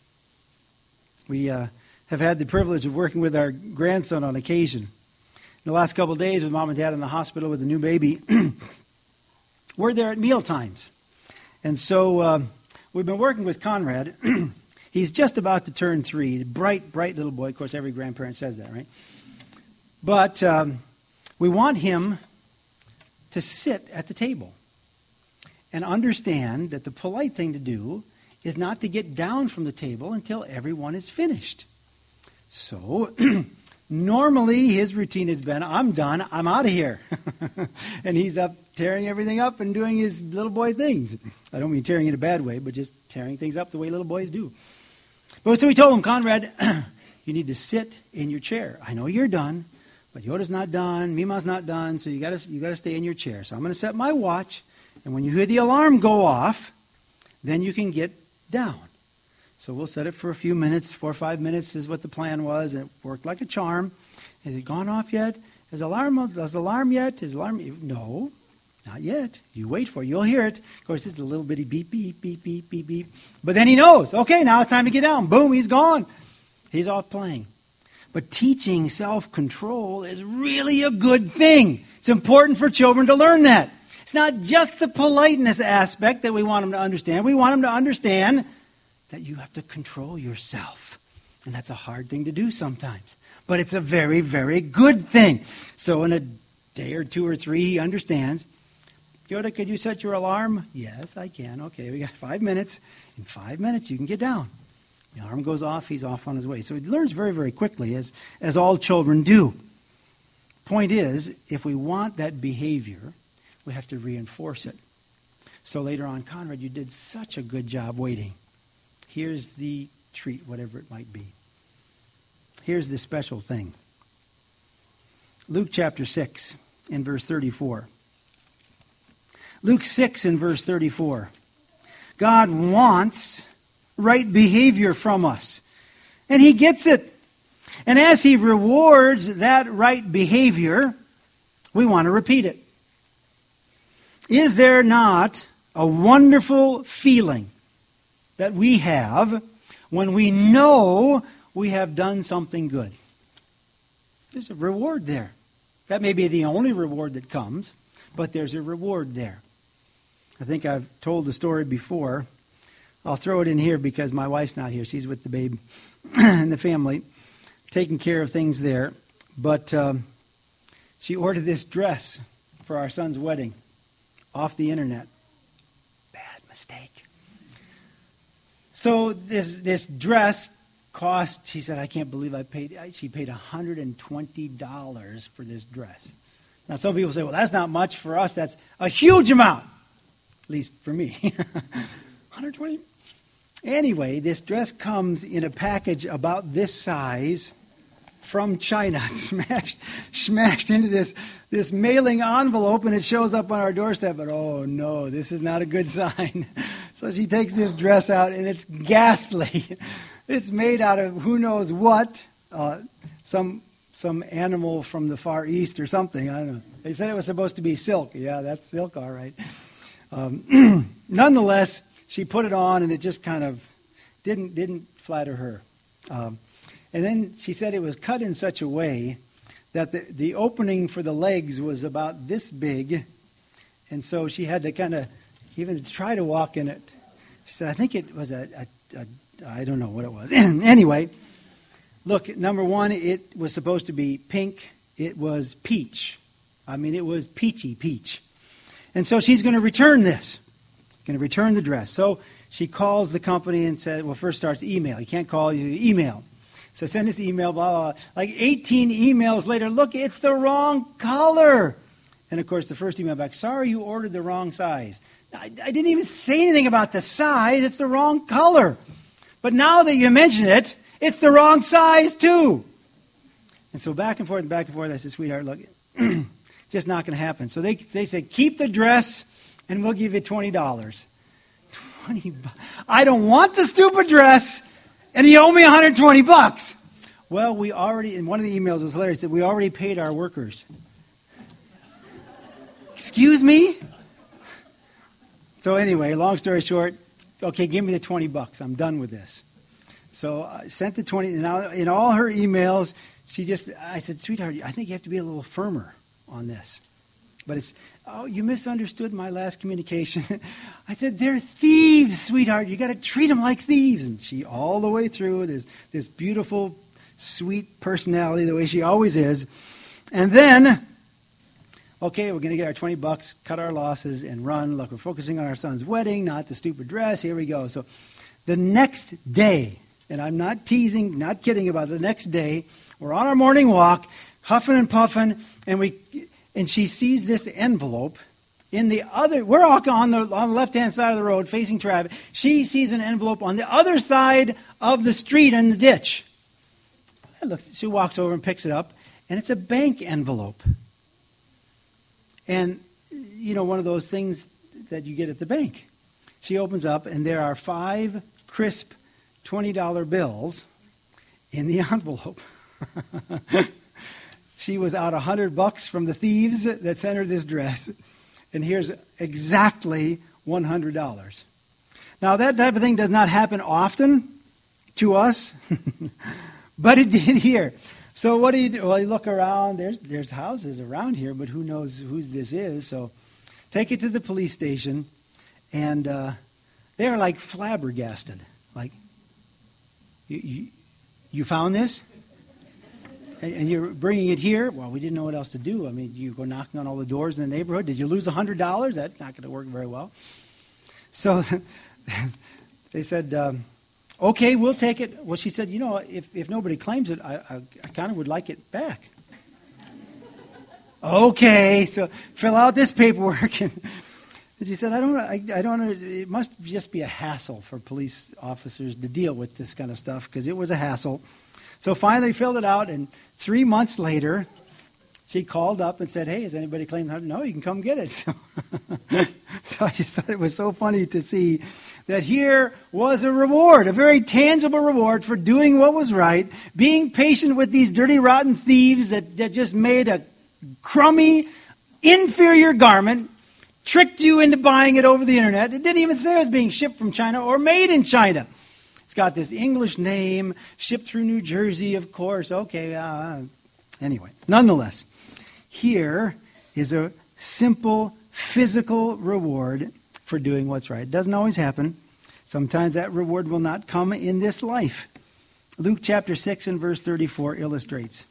Speaker 1: We have had the privilege of working with our grandson on occasion. In the last couple of days with Mom and Dad in the hospital with a new baby, we're there at meal times. And so we've been working with Conrad. He's just about to turn 3. Bright, bright little boy. Of course, every grandparent says that, right? But we want him to sit at the table and understand that the polite thing to do is not to get down from the table until everyone is finished. So normally his routine has been, I'm done, I'm out of here. And he's up tearing everything up and doing his little boy things. I don't mean tearing in a bad way, but just tearing things up the way little boys do. But so we told him, Conrad, you need to sit in your chair. I know you're done, but Yoda's not done, Mima's not done, so you gotta stay in your chair. So I'm going to set my watch, and when you hear the alarm go off, then you can get down. So we'll set it for a few minutes, 4 or 5 minutes is what the plan was, and it worked like a charm. Has it gone off yet? Is alarm yet? Is alarm? No, not yet. You wait for it. You'll hear it. Of course, it's a little bitty beep, beep, beep, beep, beep, beep. But then he knows. Okay, now it's time to get down. Boom, he's gone. He's off playing. But teaching self-control is really a good thing. It's important for children to learn that. It's not just the politeness aspect that we want them to understand. We want them to understand that you have to control yourself. And that's a hard thing to do sometimes. But it's a very, very good thing. So in a day or 2 or 3, he understands. Yoda, could you set your alarm? Yes, I can. Okay, we got 5 minutes. In 5 minutes, you can get down. The alarm goes off, he's off on his way. So he learns very, very quickly, as all children do. Point is, if we want that behavior, we have to reinforce it. So later on, Conrad, you did such a good job waiting. Here's the treat, whatever it might be. Here's the special thing. Luke chapter 6 in verse 34. Luke 6 in verse 34. God wants right behavior from us. And he gets it. And as he rewards that right behavior, we want to repeat it. Is there not a wonderful feeling that we have when we know we have done something good? There's a reward there. That may be the only reward that comes, but there's a reward there. I think I've told the story before. I'll throw it in here because my wife's not here. She's with the babe and the family, taking care of things there. But she ordered this dress for our son's wedding off the internet. Bad mistake. So this dress cost, she said, I can't believe she paid $120 for this dress. Now some people say, well, that's not much. For us, that's a huge amount. At least for me. 120. Anyway, this dress comes in a package about this size from China, smashed into this mailing envelope, and it shows up on our doorstep. But oh no, this is not a good sign. So she takes this dress out, and it's ghastly. It's made out of who knows what, some animal from the Far East or something. I don't know. They said it was supposed to be silk. Yeah, that's silk, all right. Nonetheless, she put it on, and it just kind of didn't flatter her. And then she said it was cut in such a way that the opening for the legs was about this big, and so she had to kind of even try to walk in it. She said, I think it was I don't know what it was. Anyway, look, number one, it was supposed to be pink. It was peach. I mean, it was peachy peach. And so she's going to return this. Going to return the dress. So she calls the company and said, well, first starts email. You can't call, you email. So send this email, blah, blah, blah. Like 18 emails later, look, it's the wrong color. And of course, the first email back, sorry, you ordered the wrong size. I didn't even say anything about the size. It's the wrong color. But now that you mention it, it's the wrong size too. And so back and forth, I said, sweetheart, look, just not going to happen. So they said, keep the dress and we'll give you $20. $20. I don't want the stupid dress, and you owe me $120. Well, we already, and one of the emails was hilarious, that we already paid our workers. Excuse me? So anyway, long story short, okay, give me the $20. I'm done with this. So I sent the 20, and now in all her emails, I said, sweetheart, I think you have to be a little firmer on this. But it's, oh, you misunderstood my last communication. I said, they're thieves, sweetheart. You got to treat them like thieves. And she, all the way through, this beautiful, sweet personality, the way she always is. And then, okay, we're going to get our $20, cut our losses, and run. Look, we're focusing on our son's wedding, not the stupid dress. Here we go. So the next day, and I'm not teasing, not kidding about it, the next day, we're on our morning walk, huffing and puffing, and she sees this envelope we're all on the left-hand side of the road facing traffic. She sees an envelope on the other side of the street in the ditch. She walks over and picks it up, and it's a bank envelope. And, one of those things that you get at the bank. She opens up, and there are 5 crisp $20 bills in the envelope. She was out $100 from the thieves that sent her this dress. And here's exactly $100. Now, that type of thing does not happen often to us, but it did here. So what do you do? Well, you look around. There's houses around here, but who knows whose this is. So take it to the police station, and they're like flabbergasted. Like, you found this? And you're bringing it here? Well, we didn't know what else to do. I mean, you go knocking on all the doors in the neighborhood. Did you lose $100? That's not going to work very well. So they said, okay, we'll take it. Well, she said, if nobody claims it, I kind of would like it back. Okay, so fill out this paperwork. And she said, I don't know. It must just be a hassle for police officers to deal with this kind of stuff, because it was a hassle. So finally filled it out, and 3 months later, she called up and said, hey, has anybody claimed $100? No, you can come get it. So I just thought it was so funny to see that here was a reward, a very tangible reward for doing what was right, being patient with these dirty, rotten thieves that just made a crummy, inferior garment, tricked you into buying it over the internet. It didn't even say it was being shipped from China or made in China. It's got this English name, shipped through New Jersey, of course. Okay, anyway, nonetheless, here is a simple physical reward for doing what's right. It doesn't always happen. Sometimes that reward will not come in this life. Luke chapter 6 and verse 34 illustrates.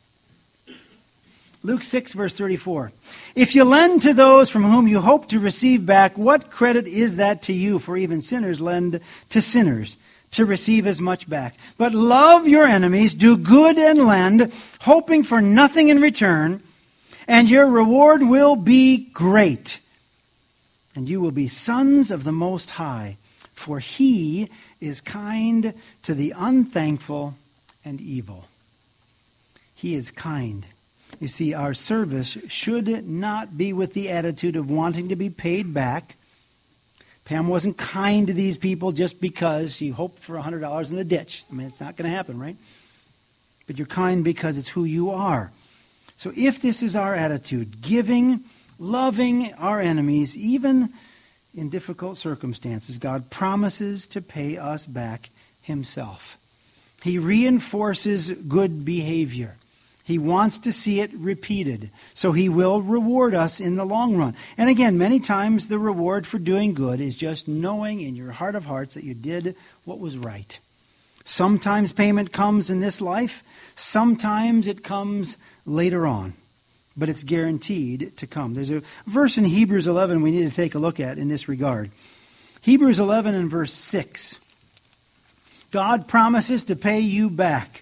Speaker 1: Luke 6, verse 34. If you lend to those from whom you hope to receive back, what credit is that to you? For even sinners lend to sinners to receive as much back. But love your enemies, do good and lend, hoping for nothing in return, and your reward will be great. And you will be sons of the Most High, for He is kind to the unthankful and evil. He is kind. You see, our service should not be with the attitude of wanting to be paid back. Pam wasn't kind to these people just because she hoped for $100 in the ditch. I mean, it's not going to happen, right? But you're kind because it's who you are. So if this is our attitude, giving, loving our enemies, even in difficult circumstances, God promises to pay us back Himself. He reinforces good behavior. He wants to see it repeated, so He will reward us in the long run. And again, many times the reward for doing good is just knowing in your heart of hearts that you did what was right. Sometimes payment comes in this life, sometimes it comes later on, but it's guaranteed to come. There's a verse in Hebrews 11 we need to take a look at in this regard. Hebrews 11 and verse 6. God promises to pay you back.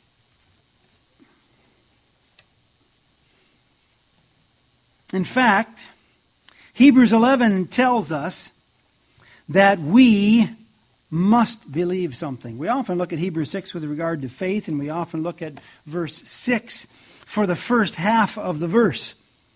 Speaker 1: In fact, Hebrews 11 tells us that we must believe something. We often look at Hebrews 6 with regard to faith, and we often look at verse 6 for the first half of the verse.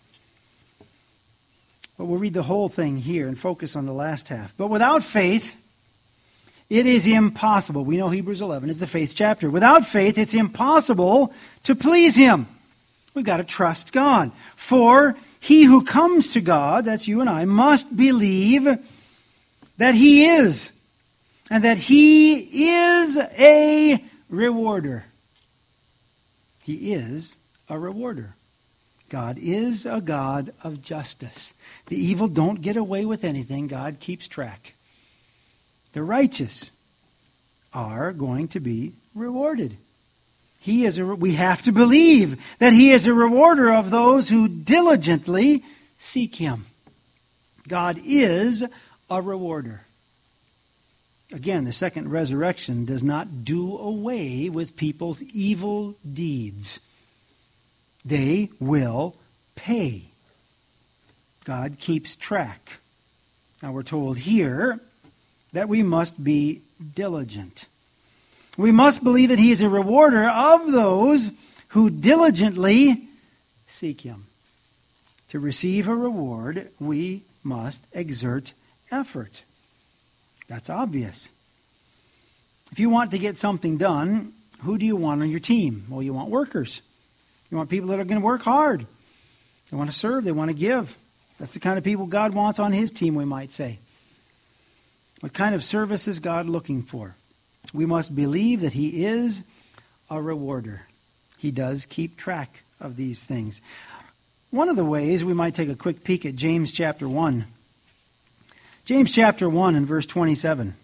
Speaker 1: But we'll read the whole thing here and focus on the last half. But without faith, it is impossible. We know Hebrews 11 is the faith chapter. Without faith, it's impossible to please Him. We've got to trust God. For he who comes to God, that's you and I, must believe that He is, and that He is a rewarder. He is a rewarder. God is a God of justice. The evil don't get away with anything. God keeps track. The righteous are going to be rewarded. We have to believe that He is a rewarder of those who diligently seek Him. God is a rewarder. Again, the second resurrection does not do away with people's evil deeds. They will pay. God keeps track. Now we're told here that we must be diligent. We must believe that He is a rewarder of those who diligently seek Him. To receive a reward, we must exert effort. That's obvious. If you want to get something done, who do you want on your team? Well, you want workers. You want people that are going to work hard. They want to serve. They want to give. That's the kind of people God wants on His team, we might say. What kind of service is God looking for? We must believe that He is a rewarder. He does keep track of these things. One of the ways we might take a quick peek at James chapter 1. James chapter 1 and verse 27.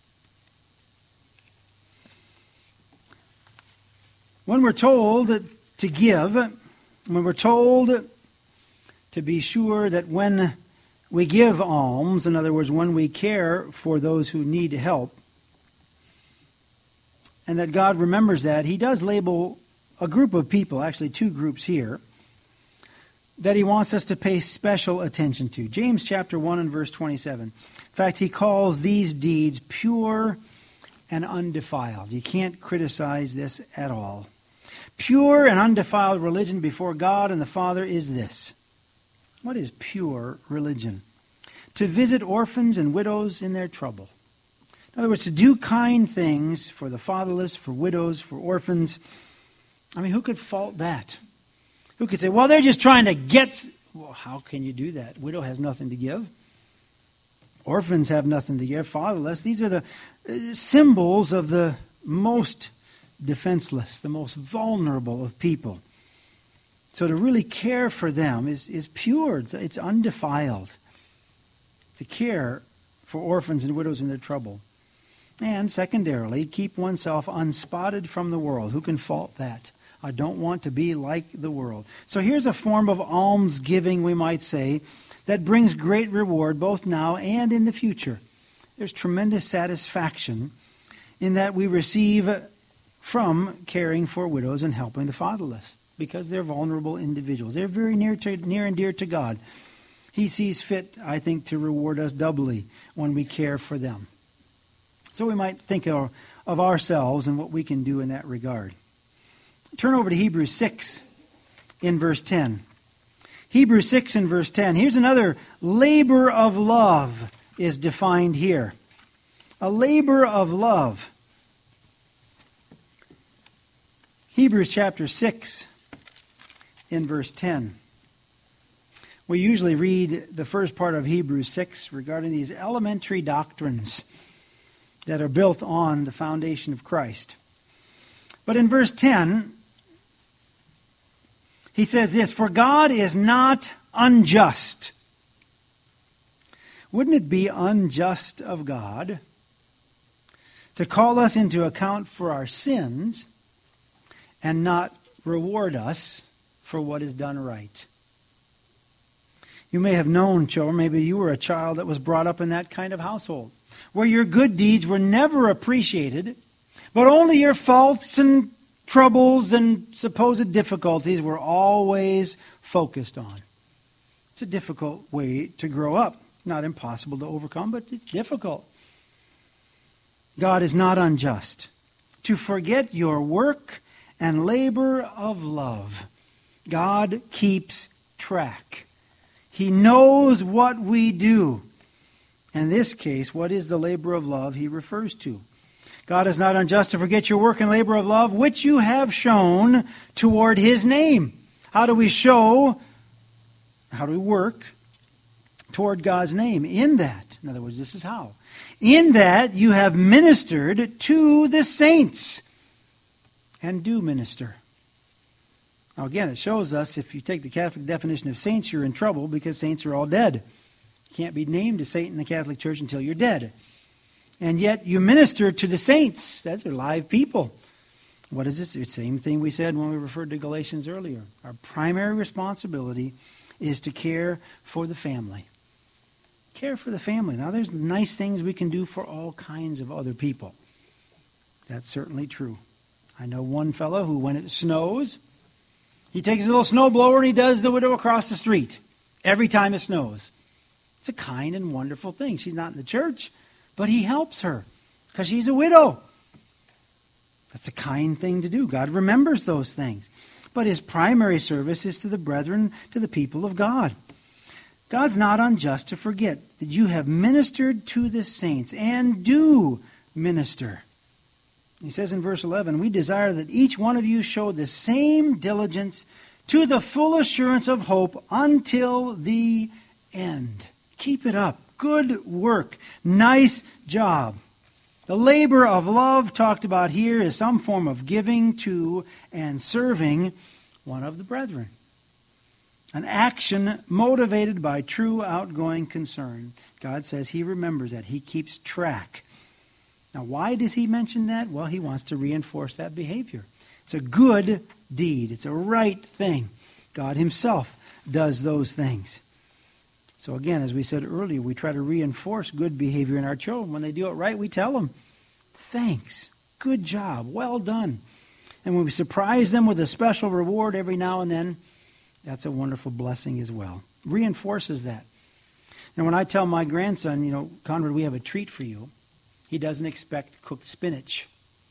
Speaker 1: When we're told to give, when we're told to be sure that when we give alms, in other words, when we care for those who need help, and that God remembers that, He does label a group of people, actually two groups here, that He wants us to pay special attention to. James chapter 1 and verse 27. In fact, he calls these deeds pure and undefiled. You can't criticize this at all. Pure and undefiled religion before God and the Father is this. What is pure religion? To visit orphans and widows in their trouble. In other words, to do kind things for the fatherless, for widows, for orphans. I mean, who could fault that? Who could say, well, they're just trying to get... Well, how can you do that? Widow has nothing to give. Orphans have nothing to give. Fatherless. These are the symbols of the most defenseless, the most vulnerable of people. So to really care for them is pure. It's undefiled. To care for orphans and widows in their trouble. And secondarily, keep oneself unspotted from the world. Who can fault that? I don't want to be like the world. So here's a form of almsgiving, we might say, that brings great reward both now and in the future. There's tremendous satisfaction in that we receive from caring for widows and helping the fatherless, because they're vulnerable individuals. They're very near and dear to God. He sees fit, I think, to reward us doubly when we care for them. So we might think of ourselves and what we can do in that regard. Turn over to Hebrews 6 in verse 10. Hebrews 6 in verse 10. Here's another labor of love is defined here. A labor of love. Hebrews chapter 6 in verse 10. We usually read the first part of Hebrews 6 regarding these elementary doctrines that are built on the foundation of Christ. But in verse 10, he says this, for God is not unjust. Wouldn't it be unjust of God to call us into account for our sins and not reward us for what is done right? You may have known children, maybe you were a child that was brought up in that kind of household, where your good deeds were never appreciated, but only your faults and troubles and supposed difficulties were always focused on. It's a difficult way to grow up. Not impossible to overcome, but it's difficult. God is not unjust to forget your work and labor of love. God keeps track. He knows what we do. In this case, what is the labor of love he refers to? God is not unjust to forget your work and labor of love, which you have shown toward His name. How do we show, how do we work toward God's name? In that, in other words, this is how. In that you have ministered to the saints and do minister. Now again, it shows us, if you take the Catholic definition of saints, you're in trouble because saints are all dead. You can't be named a saint in the Catholic Church until you're dead. And yet you minister to the saints. That's live people. What is this? It's the same thing we said when we referred to Galatians earlier. Our primary responsibility is to care for the family. Care for the family. Now there's nice things we can do for all kinds of other people. That's certainly true. I know one fellow who, when it snows, he takes a little snowblower and he does the widow across the street. every time it snows. It's a kind and wonderful thing. She's not in the church, but he helps her because she's a widow. That's a kind thing to do. God remembers those things. But his primary service is to the brethren, to the people of God. God's not unjust to forget that you have ministered to the saints and do minister. He says in verse 11, we desire that each one of you show the same diligence to the full assurance of hope until the end. Keep it up. Good work. Nice job. The labor of love talked about here is some form of giving to and serving one of the brethren. An action motivated by true outgoing concern. God says he remembers that. He keeps track. Now, why does he mention that? Well, he wants to reinforce that behavior. It's a good deed. It's a right thing. God himself does those things. So again, as we said earlier, we try to reinforce good behavior in our children. When they do it right, we tell them, thanks, good job, well done. And when we surprise them with a special reward every now and then, that's a wonderful blessing as well. Reinforces that. And when I tell my grandson, Conrad, we have a treat for you, he doesn't expect cooked spinach.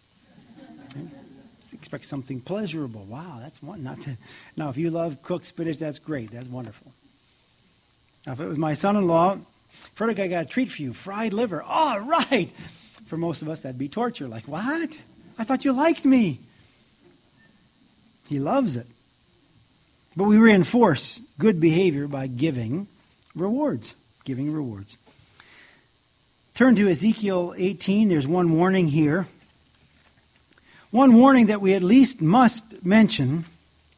Speaker 1: He expects something pleasurable. Wow, that's one. Now, if you love cooked spinach, that's great. That's wonderful. Now, if it was my son-in-law, Frederick, I got a treat for you, fried liver. All right. For most of us, that'd be torture. Like, what? I thought you liked me. He loves it. But we reinforce good behavior by giving rewards. Giving rewards. Turn to Ezekiel 18. There's one warning here. One warning that we at least must mention.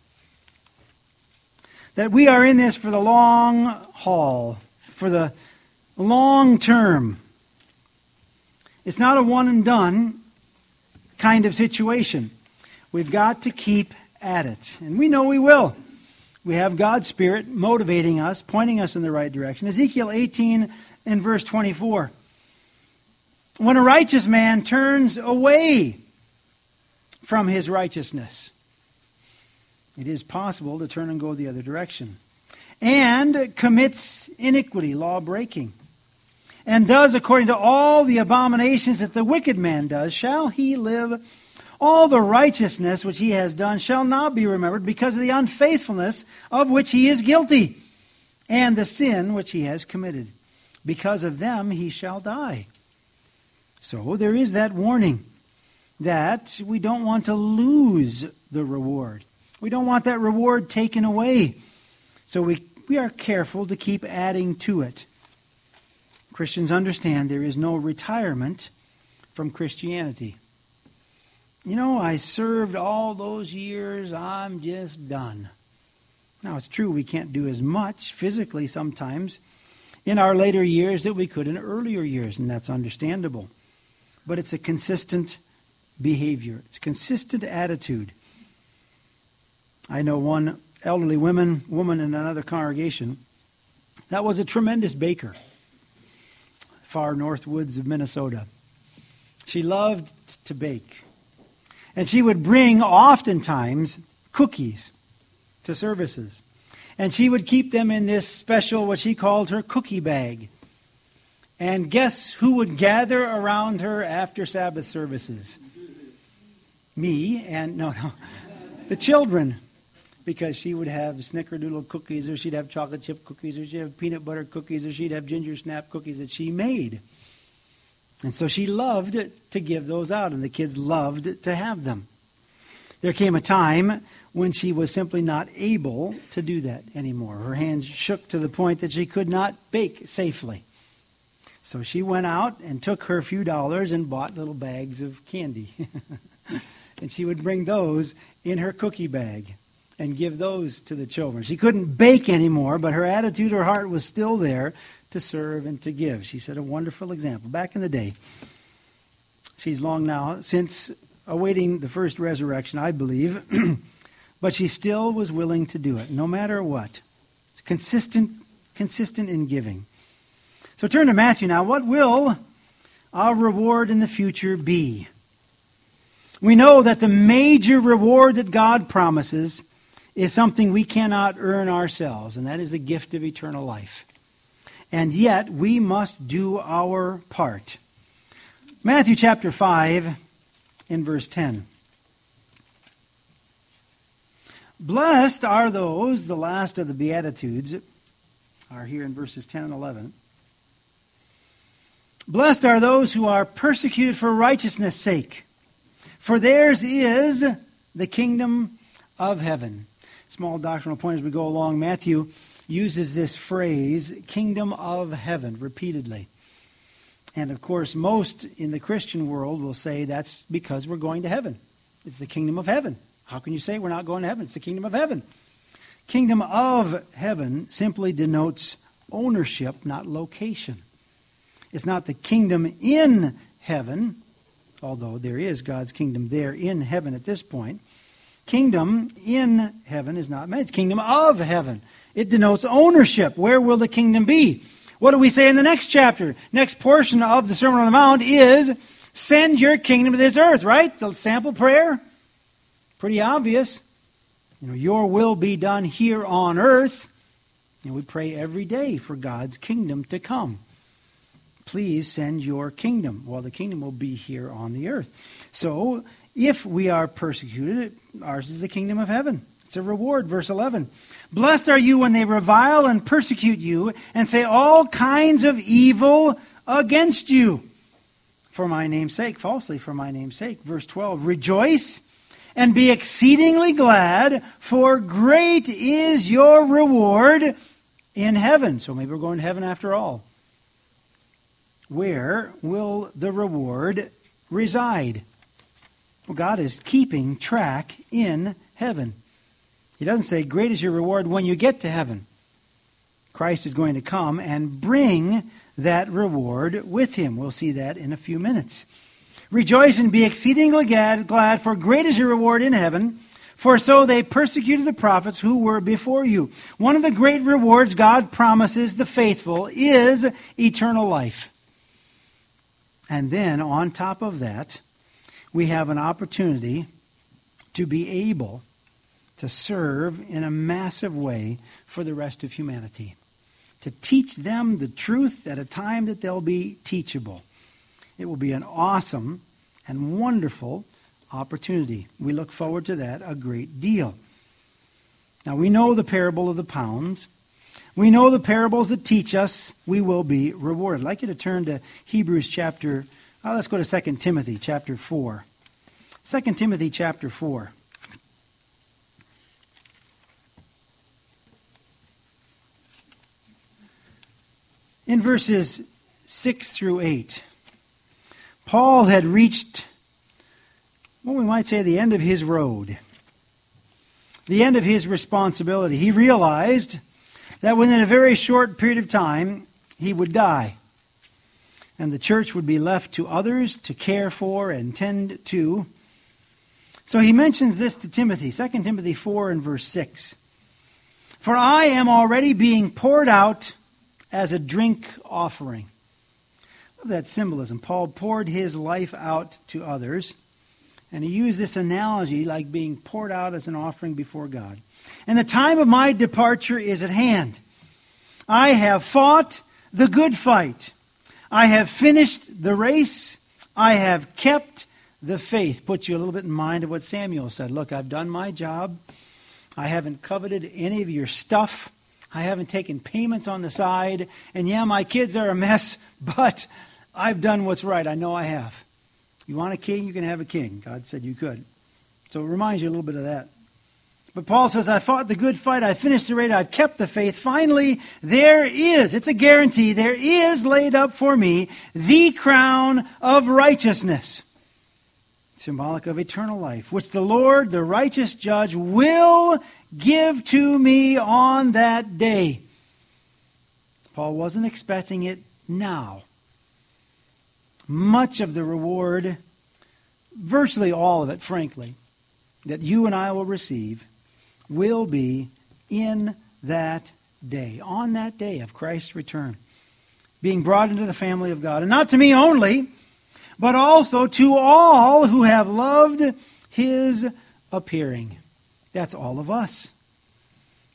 Speaker 1: That we are in this for the long haul. For the long term. It's not a one and done kind of situation. We've got to keep at it. And we know we will. We have God's Spirit motivating us, pointing us in the right direction. Ezekiel 18 and verse 24. When a righteous man turns away from his righteousness, it is possible to turn and go the other direction. And commits iniquity, law breaking, and does according to all the abominations that the wicked man does, shall he live? All the righteousness which he has done shall not be remembered because of the unfaithfulness of which he is guilty, and the sin which he has committed. Because of them he shall die. So there is that warning that we don't want to lose the reward. We don't want that reward taken away. So we are careful to keep adding to it. Christians understand there is no retirement from Christianity. I served all those years, I'm just done. Now, it's true we can't do as much physically sometimes in our later years that we could in earlier years, and that's understandable. But it's a consistent behavior. It's a consistent attitude. I know one elderly woman in another congregation that was a tremendous baker, far north woods of Minnesota. She loved to bake. And she would bring oftentimes cookies to services. And she would keep them in this special, what she called her cookie bag. And guess who would gather around her after Sabbath services? Me and, the children. Because she would have snickerdoodle cookies, or she'd have chocolate chip cookies, or she'd have peanut butter cookies, or she'd have ginger snap cookies that she made. And so she loved to give those out, and the kids loved to have them. There came a time when she was simply not able to do that anymore. Her hands shook to the point that she could not bake safely. So she went out and took her few dollars and bought little bags of candy. And she would bring those in her cookie bag and give those to the children. She couldn't bake anymore, but her attitude, her heart was still there to serve and to give. She set a wonderful example. Back in the day, she's long now since awaiting the first resurrection, I believe, but she still was willing to do it, no matter what. Consistent in giving. So turn to Matthew now. What will our reward in the future be? We know that the major reward that God promises is something we cannot earn ourselves, and that is the gift of eternal life. And yet, we must do our part. Matthew chapter 5, in verse 10. Blessed are those, the last of the Beatitudes, are here in verses 10 and 11. Blessed are those who are persecuted for righteousness' sake, for theirs is the kingdom of heaven. Small doctrinal point as we go along. Matthew uses this phrase, kingdom of heaven, repeatedly. And of course, most in the Christian world will say that's because we're going to heaven. It's the kingdom of heaven. How can you say we're not going to heaven? It's the kingdom of heaven. Kingdom of heaven simply denotes ownership, not location. It's not the kingdom in heaven, although there is God's kingdom there in heaven at this point. Kingdom in heaven is not meant. It's kingdom of heaven. It denotes ownership. Where will the kingdom be? What do we say in the next chapter? Next portion of the Sermon on the Mount is, send your kingdom to this earth, right? The sample prayer. Pretty obvious. Your will be done here on earth. And we pray every day for God's kingdom to come. Please send your kingdom. Well, the kingdom will be here on the earth. So, if we are persecuted, ours is the kingdom of heaven. It's a reward. Verse 11. Blessed are you when they revile and persecute you and say all kinds of evil against you for my name's sake, falsely for my name's sake. Verse 12. Rejoice and be exceedingly glad, for great is your reward in heaven. So maybe we're going to heaven after all. Where will the reward reside? Well, God is keeping track in heaven. He doesn't say, great is your reward when you get to heaven. Christ is going to come and bring that reward with him. We'll see that in a few minutes. Rejoice and be exceedingly glad, for great is your reward in heaven. For so they persecuted the prophets who were before you. One of the great rewards God promises the faithful is eternal life. And then on top of that, we have an opportunity to be able to serve in a massive way for the rest of humanity. To teach them the truth at a time that they'll be teachable. It will be an awesome and wonderful opportunity. We look forward to that a great deal. Now we know the parable of the pounds. We know the parables that teach us we will be rewarded. I'd like you to turn to Hebrews chapter, let's go to 2 Timothy chapter 4. 2 Timothy chapter 4. In verses 6 through 8, Paul had reached, we might say, the end of his road, the end of his responsibility. He realized that within a very short period of time, he would die. And the church would be left to others to care for and tend to. So he mentions this to Timothy, 2 Timothy 4 and verse 6. For I am already being poured out as a drink offering. Love that symbolism. Paul poured his life out to others. And he used this analogy like being poured out as an offering before God. And the time of my departure is at hand. I have fought the good fight. I have finished the race. I have kept the faith. Puts you a little bit in mind of what Samuel said. Look, I've done my job. I haven't coveted any of your stuff. I haven't taken payments on the side. And yeah, my kids are a mess, but I've done what's right. I know I have. You want a king, you can have a king. God said you could. So it reminds you a little bit of that. But Paul says, I fought the good fight, I finished the race, I've kept the faith. Finally, there is, it's a guarantee, there is laid up for me the crown of righteousness, symbolic of eternal life, which the Lord, the righteous judge, will give to me on that day. Paul wasn't expecting it now. Much of the reward, virtually all of it, frankly, that you and I will receive, will be in that day, on that day of Christ's return, being brought into the family of God. And not to me only, but also to all who have loved his appearing. That's all of us.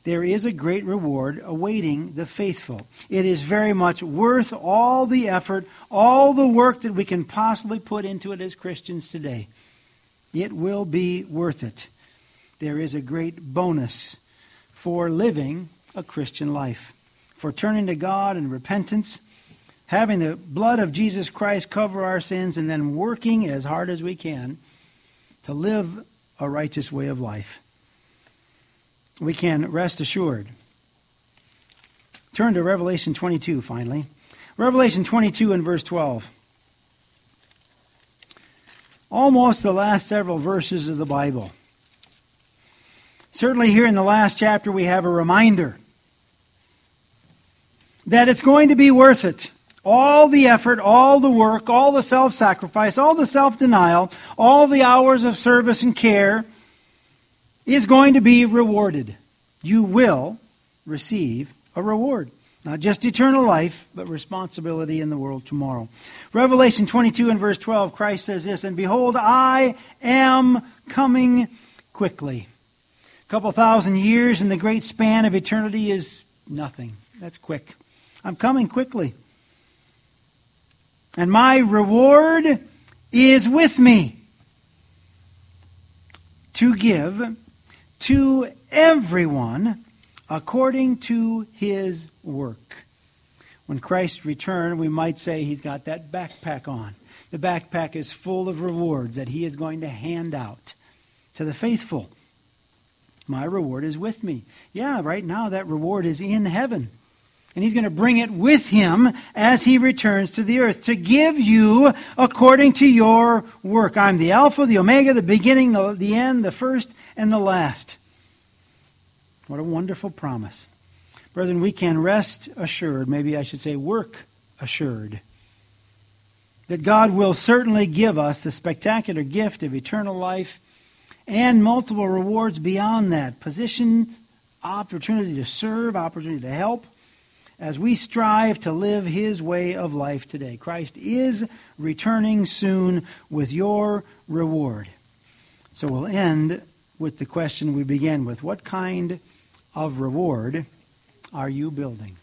Speaker 1: there is a great reward awaiting the faithful. It is very much worth all the effort, all the work that we can possibly put into it as Christians today. It will be worth it. There is a great bonus for living a Christian life, for turning to God in repentance, having the blood of Jesus Christ cover our sins, and then working as hard as we can to live a righteous way of life. We can rest assured. Turn to Revelation 22, finally. Revelation 22 and verse 12. Almost the last several verses of the Bible. Certainly here in the last chapter we have a reminder that it's going to be worth it. All the effort, all the work, all the self-sacrifice, all the self-denial, all the hours of service and care is going to be rewarded. You will receive a reward. Not just eternal life, but responsibility in the world tomorrow. Revelation 22 and verse 12, Christ says this, "And behold, I am coming quickly." A couple thousand years in the great span of eternity is nothing. That's quick. I'm coming quickly. And my reward is with me to give to everyone according to his work. When Christ returned, we might say he's got that backpack on. The backpack is full of rewards that he is going to hand out to the faithful. My reward is with me. Yeah, right now that reward is in heaven. And he's going to bring it with him as he returns to the earth to give you according to your work. I'm the Alpha, the Omega, the beginning, the end, the first, and the last. What a wonderful promise. Brethren, we can rest assured, maybe I should say work assured, that God will certainly give us the spectacular gift of eternal life and multiple rewards beyond that. Position, opportunity to serve, opportunity to help, as we strive to live his way of life today. Christ is returning soon with your reward. So we'll end with the question we began with. What kind of reward are you building?